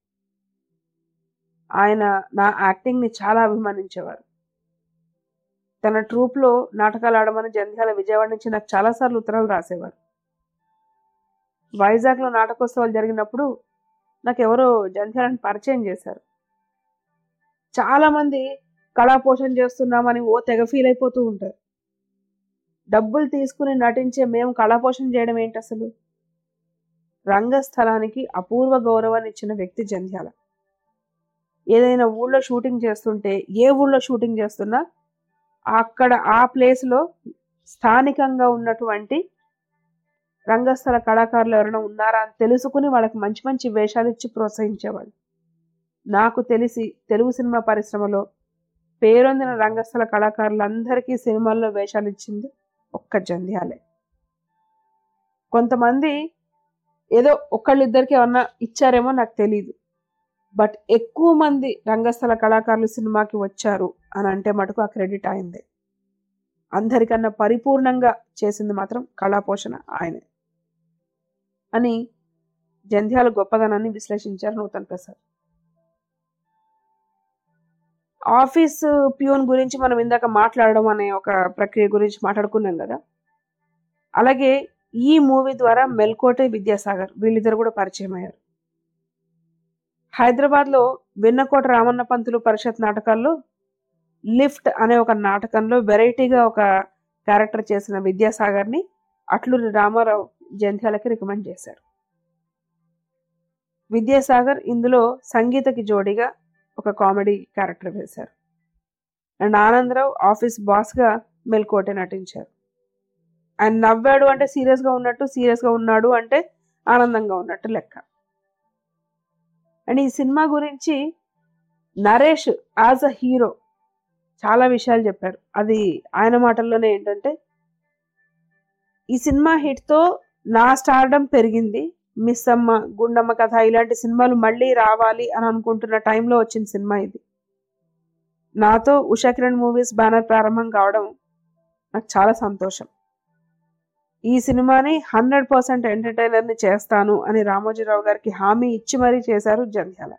ఆయన నా యాక్టింగ్ని చాలా అభిమానించేవారు. తన ట్రూప్లో నాటకాలు ఆడమని జంధ్యాల విజయవాడ నుంచి నాకు చాలాసార్లు ఉత్తరాలు రాసేవారు. వైజాగ్లో నాటకోత్సవాలు జరిగినప్పుడు నాకు ఎవరో జంధ్యాలను పరిచయం చేశారు. చాలామంది కళాపోషణ చేస్తున్నామని ఓ తెగ ఫీల్ అయిపోతూ ఉంటారు. డబ్బులు తీసుకుని నటించే మేము కళాపోషణ చేయడం ఏంటి అసలు? రంగస్థలానికి అపూర్వ గౌరవాన్ని ఇచ్చిన వ్యక్తి జంధ్యాల. ఏదైనా ఊళ్ళో షూటింగ్ చేస్తుంటే, ఏ ఊళ్ళో షూటింగ్ చేస్తున్నా అక్కడ ఆ ప్లేస్లో స్థానికంగా ఉన్నటువంటి రంగస్థల కళాకారులు ఎవరైనా ఉన్నారా అని తెలుసుకుని వాళ్ళకి మంచి మంచి వేషాలు ఇచ్చి ప్రోత్సహించేవాళ్ళు. నాకు తెలిసి తెలుగు సినిమా పరిశ్రమలో పేరొందిన రంగస్థల కళాకారులందరికీ సినిమాల్లో వేషాలు ఇచ్చింది ఒక్క జంధ్యాలే. కొంతమంది ఏదో ఒకళ్ళిద్దరికి ఏమన్నా ఇచ్చారేమో నాకు తెలీదు, బట్ ఎక్కువ మంది రంగస్థల కళాకారులు సినిమాకి వచ్చారు అని అంటే మటుకు ఆ క్రెడిట్ ఆయనదే. అందరికన్నా పరిపూర్ణంగా చేసింది మాత్రం కళాపోషణ ఆయనే అని జంధ్యాల గొప్పదనాన్ని విశ్లేషించారు నూతన్ ప్రసాద్. ఆఫీస్ ప్యూన్ గురించి మనం ఇందాక మాట్లాడడం అనే ఒక ప్రక్రియ గురించి మాట్లాడుకున్నాం కదా. అలాగే ఈ మూవీ ద్వారా మెల్కోటే విద్యాసాగర్ వీళ్ళిద్దరు కూడా పరిచయం అయ్యారు. హైదరాబాద్లో వెన్నకోట రామన్న పంతులు పరిషత్ నాటకాల్లో లిఫ్ట్ అనే ఒక నాటకంలో వెరైటీగా ఒక క్యారెక్టర్ చేసిన విద్యాసాగర్ని అట్లూరి రామారావు జంధ్యాలకి రికమెండ్ చేశారు. విద్యాసాగర్ ఇందులో సంగీతకి జోడిగా ఒక కామెడీ క్యారెక్టర్ వేశారు. అండ్ ఆనందరావు ఆఫీస్ బాస్గా మెల్కోటే నటించారు. ఆయన నవ్వాడు అంటే సీరియస్గా ఉన్నట్టు, సీరియస్గా ఉన్నాడు అంటే ఆనందంగా ఉన్నట్టు లెక్క. అండ్ ఈ సినిమా గురించి నరేష్ యాజ్ అ హీరో చాలా విషయాలు చెప్పారు. అది ఆయన మాటల్లోనే ఏంటంటే, ఈ సినిమా హిట్తో నా స్టార్డమ్ పెరిగింది, మిస్ అమ్మ, గుండమ్మ కథ ఇలాంటి సినిమాలు మళ్ళీ రావాలి అని అనుకుంటున్న టైంలో వచ్చిన సినిమా ఇది. నాతో ఉషా కిరణ్ మూవీస్ బ్యానర్ ప్రారంభం కావడం నాకు చాలా సంతోషం. ఈ సినిమాని హండ్రెడ్ పర్సెంట్ ఎంటర్టైనర్ని చేస్తాను అని రామోజీరావు గారికి హామీ ఇచ్చి మరీ చేశారు జంధ్యాల.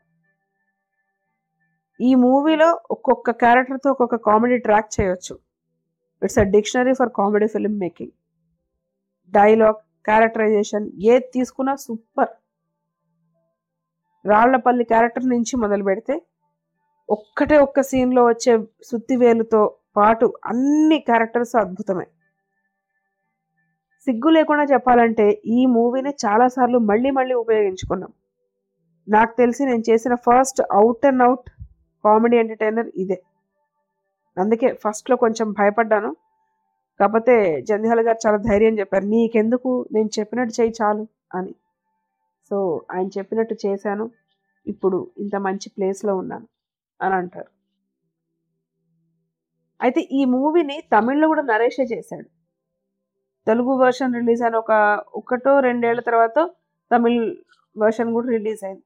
ఈ మూవీలో ఒక్కొక్క క్యారెక్టర్తో ఒక్కొక్క కామెడీ ట్రాక్ చేయొచ్చు. It's a dictionary for comedy film making. Dialogue, characterization ఏది తీసుకున్నా సూపర్. రాళ్లపల్లి క్యారెక్టర్ నుంచి మొదలు పెడితే ఒక్కటే ఒక్క సీన్లో వచ్చే సుత్తివేలుతో పాటు అన్ని క్యారెక్టర్స్ అద్భుతమే. సిగ్గు లేకుండా చెప్పాలంటే ఈ మూవీని చాలాసార్లు మళ్ళీ మళ్ళీ ఉపయోగించుకున్నాం. నాకు తెలిసి నేను చేసిన first out and out comedy entertainer ఇదే. అందుకే ఫస్ట్లో కొంచెం భయపడ్డాను. కాకపోతే జంధ్యాల గారు చాలా ధైర్యం చెప్పారు, నీకెందుకు, నేను చెప్పినట్టు చేయి చాలు అని. సో ఆయన చెప్పినట్టు చేశాను, ఇప్పుడు ఇంత మంచి ప్లేస్లో ఉన్నాను అని అంటారు. అయితే ఈ మూవీని తమిళ్లో కూడా నరేషే చేశాడు. తెలుగు వర్షన్ రిలీజ్ అయిన ఒక ఒకటో రెండేళ్ల తర్వాత తమిళ్ వర్షన్ కూడా రిలీజ్ అయింది.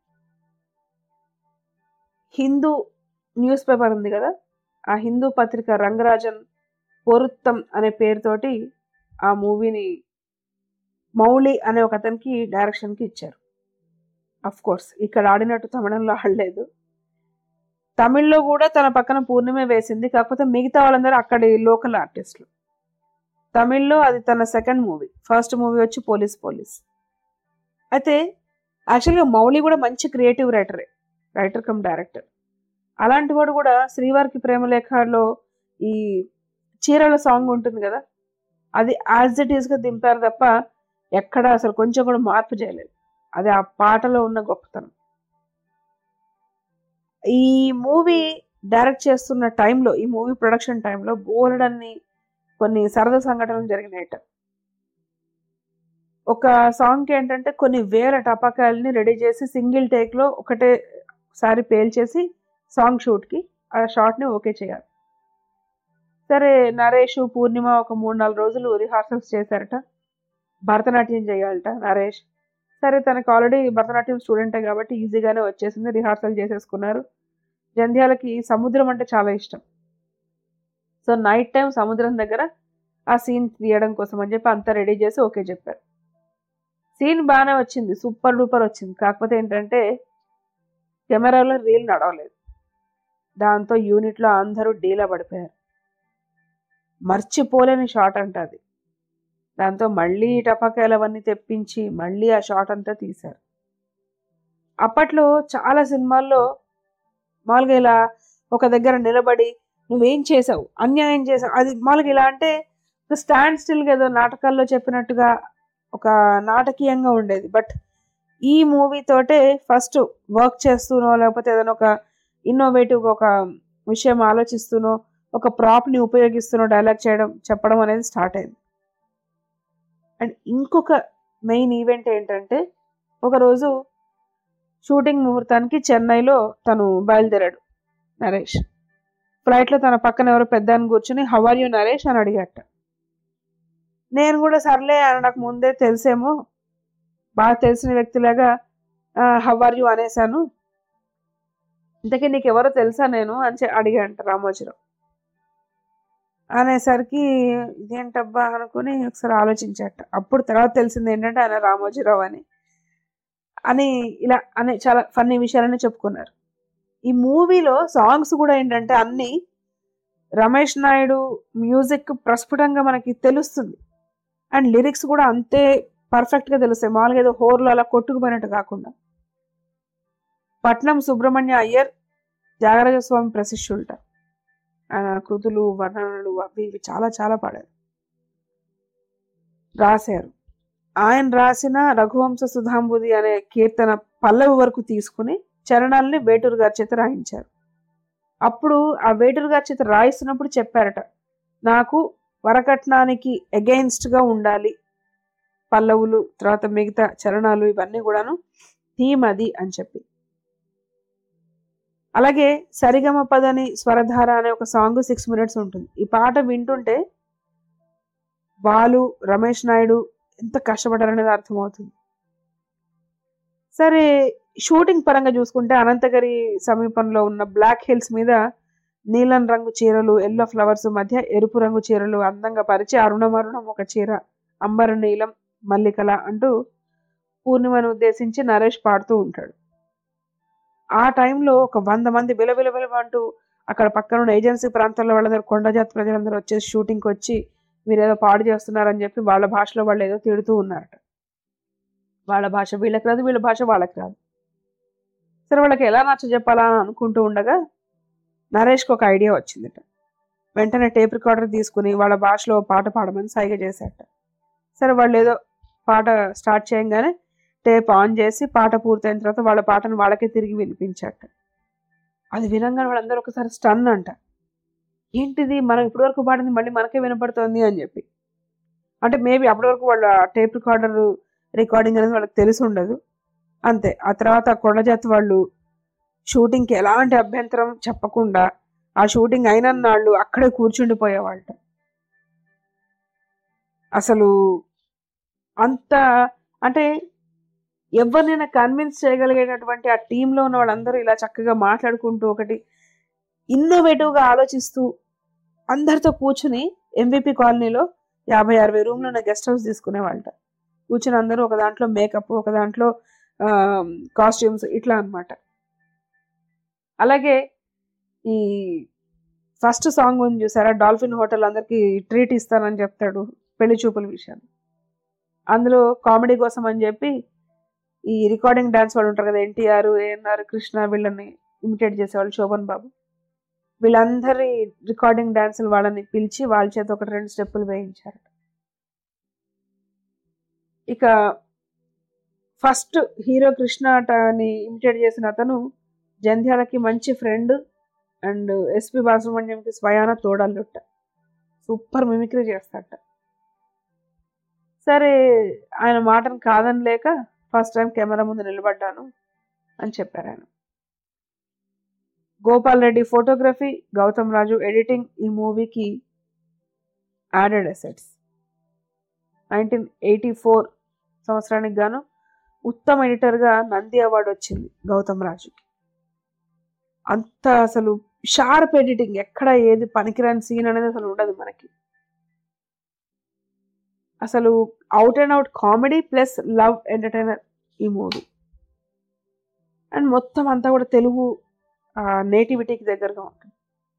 హిందూ న్యూస్ పేపర్ ఉంది కదా, ఆ హిందూ పత్రిక రంగరాజన్ పొరుత్తం అనే పేరుతోటి ఆ మూవీని మౌళి అనే ఒక అతనికి డైరెక్షన్కి ఇచ్చారు. అఫ్ కోర్స్ ఇక్కడ ఆడినట్టు తమిళంలో ఆడలేదు. తమిళ్లో కూడా తన పక్కన పూర్ణిమే వేసింది, కాకపోతే మిగతా వాళ్ళందరూ అక్కడి లోకల్ ఆర్టిస్టులు. తమిళ్లో అది తన సెకండ్ మూవీ. ఫస్ట్ మూవీ వచ్చి పోలీస్ పోలీస్. అయితే యాక్చువల్గా మౌళి కూడా మంచి క్రియేటివ్ రైటరే, రైటర్ కమ్ డైరెక్టర్. అలాంటి వాడు కూడా శ్రీవారికి ప్రేమలేఖలో ఈ చీరల సాంగ్ ఉంటుంది కదా, అది యాజ్ ఇట్ ఈస్గా దింపారు తప్ప ఎక్కడ అసలు కొంచెం కూడా మార్పు చేయలేదు. అది ఆ పాటలో ఉన్న గొప్పతనం. ఈ మూవీ డైరెక్ట్ చేస్తున్న టైంలో, ఈ మూవీ ప్రొడక్షన్ టైంలో బోలెడన్ని కొన్ని సరదా సంఘటనలు జరిగినాయట. ఒక సాంగ్కి ఏంటంటే కొన్ని వేల టపాకాయలని రెడీ చేసి సింగిల్ టేక్లో ఒకటేసారి పేల్చేసి సాంగ్ షూట్కి ఆ షాట్ని ఓకే చేయాలి. సరే నరేష్, పూర్ణిమ ఒక మూడు నాలుగు రోజులు రిహార్సల్స్ చేశారట. భరతనాట్యం చేయాలట నరేష్. సరే తనకు ఆల్రెడీ భరతనాట్యం స్టూడెంటే కాబట్టి ఈజీగానే వచ్చేసింది, రిహార్సల్ చేసేసుకున్నారు. జంధ్యాలకి సముద్రం అంటే చాలా ఇష్టం. సో నైట్ టైం సముద్రం దగ్గర ఆ సీన్ తీయడం కోసం అని చెప్పి అంతా రెడీ చేసి ఓకే చెప్పారు. సీన్ బాగానే వచ్చింది, సూపర్ డూపర్ వచ్చింది. కాకపోతే ఏంటంటే కెమెరాలో రీల్ నడవలేదు. దాంతో యూనిట్లో అందరూ డీలా పడిపోయారు. మర్చిపోలేని షాట్ అంట అది. దాంతో మళ్ళీ టపాకాయలు అవన్నీ తెప్పించి మళ్ళీ ఆ షాట్ అంతా తీశారు. అప్పట్లో చాలా సినిమాల్లో మామూలుగా ఇలా ఒక దగ్గర నిలబడి నువ్వేం చేసావు, అన్యాయం చేసావు, అది మామూలుగా ఇలా అంటే స్టాండ్ స్టిల్గా ఏదో నాటకాల్లో చెప్పినట్టుగా ఒక నాటకీయంగా ఉండేది. బట్ ఈ మూవీ తోటే ఫస్ట్ వర్క్ చేస్తూనో లేకపోతే ఏదైనా ఒక ఇన్నోవేటివ్గా ఒక విషయం ఆలోచిస్తూనో ఒక ప్రాప్ని ఉపయోగిస్తూనో డైలాగ్ చేయడం చెప్పడం అనేది స్టార్ట్ అయింది. అండ్ ఇంకొక మెయిన్ ఈవెంట్ ఏంటంటే ఒకరోజు షూటింగ్ ముహూర్తానికి చెన్నైలో తను బయలుదేరాడు నరేష్. ఫ్లైట్లో తన పక్కన ఎవరో పెద్ద అని కూర్చుని హౌ ఆర్ యూ నరేష్ అని అడిగట. నేను కూడా సర్లే అని నాకు ముందే తెలిసేమో, బాగా తెలిసిన వ్యక్తిలాగా హౌ ఆర్ యూ అనేసాను. ఇంతకీ నీకు ఎవరో తెలుసా నేను అని అడిగాంట రామోజీరావు. అనేసరికి ఇదేంటబ్బా అనుకుని ఒకసారి ఆలోచించట. అప్పుడు తర్వాత తెలిసింది ఏంటంటే ఆయన రామోజీరావు అని అని ఇలా అనే చాలా ఫన్నీ విషయాలని చెప్పుకున్నారు. ఈ మూవీలో సాంగ్స్ కూడా ఏంటంటే అన్ని రమేష్ నాయుడు మ్యూజిక్ ప్రస్ఫుటంగా మనకి తెలుస్తుంది. అండ్ లిరిక్స్ కూడా అంతే పర్ఫెక్ట్గా తెలుస్తాయి. మామూలుగా ఏదో హోర్లో అలా కొట్టుకుపోయినట్టు కాకుండా. పట్నం సుబ్రహ్మణ్య అయ్యర్ త్యాగరాజ స్వామి ప్రశిష్యులట. ఆయన కృతులు వర్ణనలు అవి ఇవి చాలా చాలా పాడారు, రాశారు. ఆయన రాసిన రఘువంశ సుధాంబుది అనే కీర్తన పల్లవి వరకు తీసుకుని చరణాలని వేటూరు గారి చేత రాయించారు. అప్పుడు ఆ వేటూరు గారి చేత రాయిస్తున్నప్పుడు చెప్పారట, నాకు వరకట్నానికి అగెయిన్స్ట్గా ఉండాలి పల్లవులు, తర్వాత మిగతా చరణాలు ఇవన్నీ కూడాను థీమ్ అది అని చెప్పి. అలాగే సరిగమ పదని స్వరధార అనే ఒక సాంగ్ సిక్స్ మినిట్స్ ఉంటుంది. ఈ పాట వింటుంటే బాలు రమేష్ నాయుడు ఎంత కష్టపడారనేది అర్థమవుతుంది. సరే, షూటింగ్ పరంగా చూసుకుంటే అనంతగిరి సమీపంలో ఉన్న బ్లాక్ హిల్స్ మీద నీలం రంగు చీరలు, ఎల్లో ఫ్లవర్స్ మధ్య ఎరుపు రంగు చీరలు అందంగా పరిచి అరుణమరుణం ఒక చీర, అంబర నీలం మల్లికల అంటూ పూర్ణిమను ఉద్దేశించి నరేష్ పాడుతూ ఉంటాడు. ఆ టైంలో ఒక వంద మంది బిలబిల బిలబ అంటూ అక్కడ పక్కన ఉన్న ఏజెన్సీ ప్రాంతాల్లో వాళ్ళందరూ కొండజాతి ప్రజలందరూ వచ్చేసి షూటింగ్కి వచ్చి మీరు ఏదో పాడు చేస్తున్నారని చెప్పి వాళ్ళ భాషలో వాళ్ళు ఏదో తిడుతూ ఉన్నారట. వాళ్ళ భాష వీళ్ళకి రాదు, వీళ్ళ భాష వాళ్ళకి రాదు. సరే, వాళ్ళకి ఎలా నచ్చ చెప్పాలా అని అనుకుంటూ ఉండగా నరేష్కి ఒక ఐడియా వచ్చిందట. వెంటనే టేప్ రికార్డర్ తీసుకుని వాళ్ళ భాషలో పాట పాడమని సైగ చేశాట. సరే, వాళ్ళు ఏదో పాట స్టార్ట్ చేయంగానే టేప్ ఆన్ చేసి పాట పూర్తయిన తర్వాత వాళ్ళ పాటను వాళ్ళకే తిరిగి వినిపించాట. అది వినంగానే వాళ్ళందరూ ఒకసారి స్టన్ అంట. ఏంటిది, మనం ఇప్పటివరకు పాడింది మళ్ళీ మనకే వినపడుతోంది అని చెప్పి. అంటే మేబీ అప్పటి వరకు వాళ్ళ టేప్ రికార్డర్ రికార్డింగ్ అనేది వాళ్ళకి తెలిసి ఉండదు అంతే. ఆ తర్వాత కొండజాతి వాళ్ళు షూటింగ్కి ఎలాంటి అభ్యంతరం చెప్పకుండా ఆ షూటింగ్ అయిన నాళ్ళు అక్కడే కూర్చుండిపోయేవాళ్ళట. అసలు అంత అంటే ఎవరినైనా కన్విన్స్ చేయగలిగేటటువంటి ఆ టీంలో ఉన్న వాళ్ళందరూ ఇలా చక్కగా మాట్లాడుకుంటూ ఒకటి ఇన్నోవేటివ్గా ఆలోచిస్తూ అందరితో కూర్చుని ఎంవిపి కాలనీలో యాభై అరవై రూమ్లో ఉన్న గెస్ట్ హౌస్ తీసుకునేవాళ్ళట. కూర్చుని అందరూ ఒక దాంట్లో మేకప్, ఒక దాంట్లో కాస్ట్యూమ్స్ ఇట్లా అనమాట. అలాగే ఈ ఫస్ట్ సాంగ్ ఉంది చూసారా, డాల్ఫిన్ హోటల్ అందరికి ట్రీట్ ఇస్తానని చెప్తాడు పెళ్లి చూపుల విషయాన్ని. అందులో కామెడీ కోసం అని చెప్పి ఈ రికార్డింగ్ డాన్స్ వాళ్ళు ఉంటారు కదా, ఎన్టీఆర్, ఏఎన్ఆర్, కృష్ణ, వీళ్ళని ఇమిటేట్ చేసేవాళ్ళు, శోభన్ బాబు, వీళ్ళందరి రికార్డింగ్ డాన్సులు వాళ్ళని పిలిచి వాళ్ళ చేత ఒకటి రెండు స్టెప్పులు వేయించారు. ఇక ఫస్ట్ హీరో కృష్ణ అని ఇమిటేట్ చేసిన అతను జంధ్యాలకి మంచి ఫ్రెండ్ అండ్ ఎస్పి బాలసుబ్రహ్మణ్యంకి స్వయాన తోడల్లుట్ట. Super mimicry చేస్తాట. సరే, ఆయన మాటను కాదని లేక ఫస్ట్ టైం కెమెరా ముందు నిలబడ్డాను అని చెప్పారు ఆయన. గోపాల్ రెడ్డి ఫోటోగ్రఫీ, గౌతమ్ రాజు ఎడిటింగ్ ఈ మూవీకి added assets. Nineteen eighty four సంవత్సరానికి గాను ఉత్తమ ఎడిటర్గా నంది అవార్డు వచ్చింది గౌతమ్ రాజుకి. అంత అసలు షార్ప్ ఎడిటింగ్, ఎక్కడ ఏది పనికిరాని సీన్ అనేది అసలు ఉండదు మనకి. అసలు out and out comedy plus love entertainer ఈ మూవీ. అండ్ మొత్తం అంతా కూడా తెలుగు నేటివిటీకి దగ్గరగా ఉంటుంది.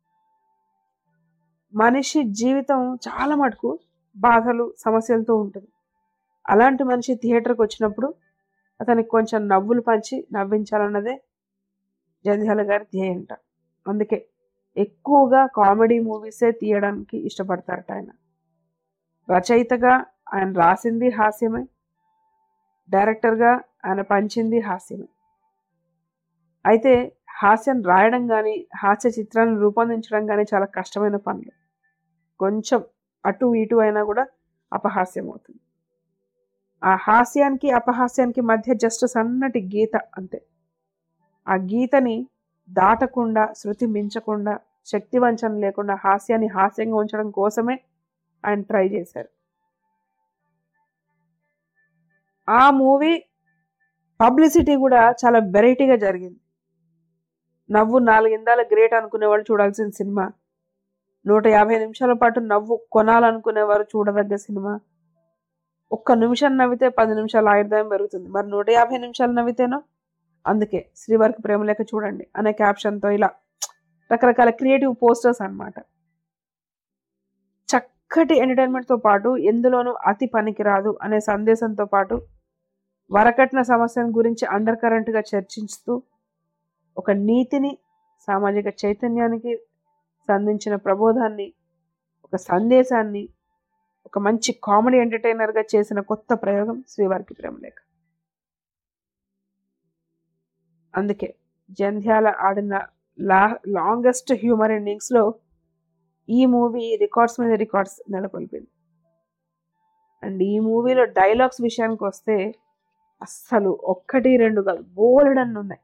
మనిషి జీవితం చాలా మటుకు బాధలు సమస్యలతో ఉంటుంది. అలాంటి మనిషి థియేటర్కి వచ్చినప్పుడు అతనికి కొంచెం నవ్వులు పంచి నవ్వించాలన్నదే జంధ్యాల గారి ధ్యేయంట. అందుకే ఎక్కువగా కామెడీ మూవీసే తీయడానికి ఇష్టపడతారట ఆయన. రచయితగా ఆయన రాసింది హాస్యమే, డైరెక్టర్గా ఆయన పంచింది హాస్యమే. అయితే హాస్యం రాయడం కానీ హాస్య చిత్రాన్ని రూపొందించడం కానీ చాలా కష్టమైన పనులు. కొంచెం అటు ఇటు అయినా కూడా అపహాస్యం అవుతుంది. ఆ హాస్యానికి అపహాస్యానికి మధ్య జస్ట్ సన్నటి గీత అంతే. ఆ గీతని దాటకుండా, శృతి మించకుండా, శక్తి వంచన లేకుండా హాస్యాన్ని హాస్యంగా ఉంచడం కోసమే ఆయన ట్రై చేశారు. ఆ మూవీ పబ్లిసిటీ కూడా చాలా వెరైటీగా జరిగింది. నవ్వు నాలుగిందాల గ్రేట్ అనుకునేవాళ్ళు చూడాల్సిన సినిమా, నూట యాభై నిమిషాల పాటు నవ్వు కొనాలనుకునేవారు చూడదగ్గ సినిమా. ఒక్క నిమిషం నవ్వితే పది నిమిషాల ఆయుర్దాయం పెరుగుతుంది. మరి నూట యాభై నిమిషాలు నవ్వితేనో అందుకే శ్రీవారికి ప్రేమలేఖ చూడండి అనే క్యాప్షన్తో ఇలా రకరకాల క్రియేటివ్ పోస్టర్స్ అన్నమాట. చక్కటి ఎంటర్టైన్మెంట్తో పాటు ఎందులోనూ అతి పనికిరాదు అనే సందేశంతో పాటు వరకట్న సమస్యల గురించి అండర్ కరెంట్గా చర్చిస్తూ ఒక నీతిని, సామాజిక చైతన్యానికి సంధించిన ప్రబోధాన్ని, ఒక సందేశాన్ని, ఒక మంచి కామెడీ ఎంటర్టైనర్గా చేసిన కొత్త ప్రయోగం శ్రీవారికి ప్రేమలేఖ. అందుకే జంధ్యాల ఆడిన లా లాంగెస్ట్ హ్యూమర్ ఎండింగ్స్లో ఈ మూవీ రికార్డ్స్ మీద రికార్డ్స్ నెలకొల్పింది. అండ్ ఈ మూవీలో డైలాగ్స్ విషయానికి వస్తే అస్సలు ఒక్కటి రెండు కాదు, బోలెడన్ని ఉన్నాయి.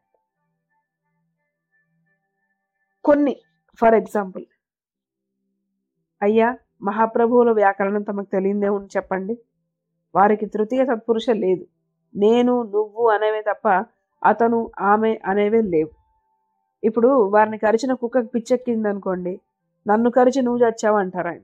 కొన్ని ఫర్ ఎగ్జాంపుల్, అయ్యా మహాప్రభువుల వ్యాకరణం తమకు తెలియదే ఉంది చెప్పండి. వారికి తృతీయ సత్పురుష లేదు. నేను, నువ్వు అనేవే తప్ప అతను, ఆమె అనేవే లేవు. ఇప్పుడు వారిని కరిచిన కుక్కకి పిచ్చెక్కింది అనుకోండి, నన్ను కరిచి నువ్వు చచ్చావు అంటారు ఆయన.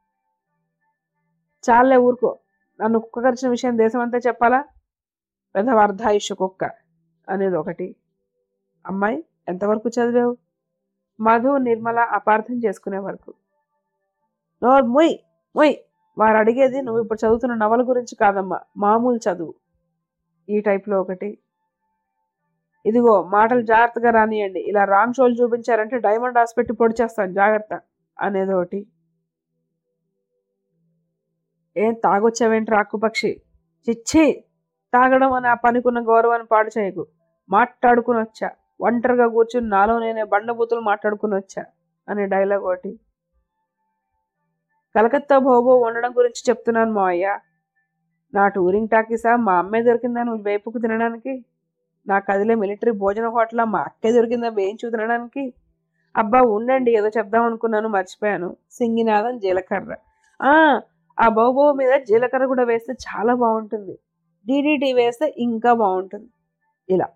చాలే ఊరుకో, నన్ను కుక్క కరిచిన విషయం దేశమంతా చెప్పాలా, పెద్ద అర్ధాయుష్య కుక్క అనేది ఒకటి. అమ్మాయి ఎంతవరకు చదివావు? మధు, నిర్మల అపార్థం చేసుకునే వరకు. నోర్ మొయ్ మొయ్, వారు అడిగేది నువ్వు ఇప్పుడు చదువుతున్న నవల గురించి కాదమ్మా, మామూలు చదువు. ఈ టైప్లో ఒకటి. ఇదిగో మాటలు జాగ్రత్తగా రానియండి, ఇలా రాంగ్ షోలు చూపించారంటే డైమండ్ హాస్ పెట్టి పొడి చేస్తాను జాగ్రత్త అనేది ఒకటి. ఏం తాగొచ్చావేంటి రాక్కుపక్షి, చిచ్చి తాగడం అని ఆ పనికున్న గౌరవాన్ని పాడు చేయకు, మాట్లాడుకుని వచ్చా, ఒంటరిగా కూర్చుని నాలో నేనే బండబూతులు మాట్లాడుకుని వచ్చా అనే డైలాగ్ ఒకటి. కలకత్తా భోబో ఉండడం గురించి చెప్తున్నాను మా అయ్య, నా టూరింగ్ టాకీసా మా అమ్మే దొరికిందా నువ్వు వేపుకు తినడానికి, నా కదిలే మిలిటరీ భోజన హోటల్ మా అక్కే దొరికిందా వేయించు తినడానికి. అబ్బా ఉండండి, ఏదో చెప్దాం అనుకున్నాను మర్చిపోయాను, సింగినాదం జీలకర్ర. ఆ బౌబో మీద జీలకర్ర కూడా వేస్తే చాలా బాగుంటుంది, డిడిటి వేస్తే ఇంకా బాగుంటుంది. ఇలా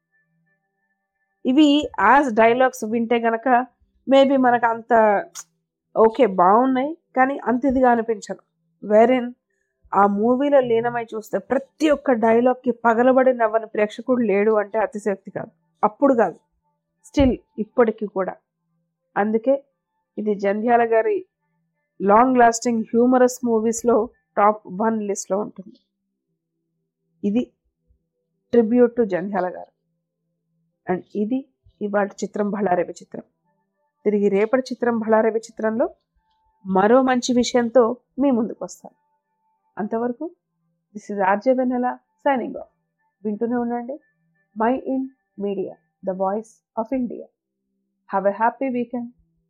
ఇవి యాజ్ డైలాగ్స్ వింటే గనక మేబీ మనకు అంత ఓకే బాగున్నాయి, కానీ అంత ఇదిగా అనిపించదు. వేరెన్ ఆ మూవీలో లీనమై చూస్తే ప్రతి ఒక్క డైలాగ్కి పగలబడి నవ్వని ప్రేక్షకుడు లేడు అంటే అతిశక్తి కాదు. అప్పుడు కాదు, స్టిల్ ఇప్పటికీ కూడా. అందుకే ఇది జంధ్యాల గారి లాంగ్ లాస్టింగ్ హ్యూమరస్ మూవీస్లో టాప్ వన్ లిస్ట్లో ఉంటుంది. ఇది ట్రిబ్యూట్ టు జంధ్యాల గారు. అండ్ ఇది ఇవాళ చిత్రం బళ్ళారే విచిత్రం. తిరిగి రేపటి చిత్రం బళ్ళారే విచిత్రంలో మరో మంచి విషయంతో మీ ముందుకు వస్తాను. అంతవరకు this is RJ Vennela signing off. వింటూనే ఉండండి mind media, the voice of India. Have a happy weekend.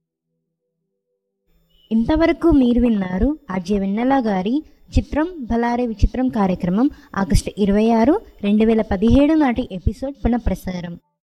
ఇంతవరకు మీరు విన్నారు ఆర్జే వెన్నెల గారి చిత్రం భలారే విచిత్రం కార్యక్రమం ఆగస్టు ఇరవై ఆరు రెండు వేల పదిహేడు నాటి ఎపిసోడ్ పునఃప్రసారం.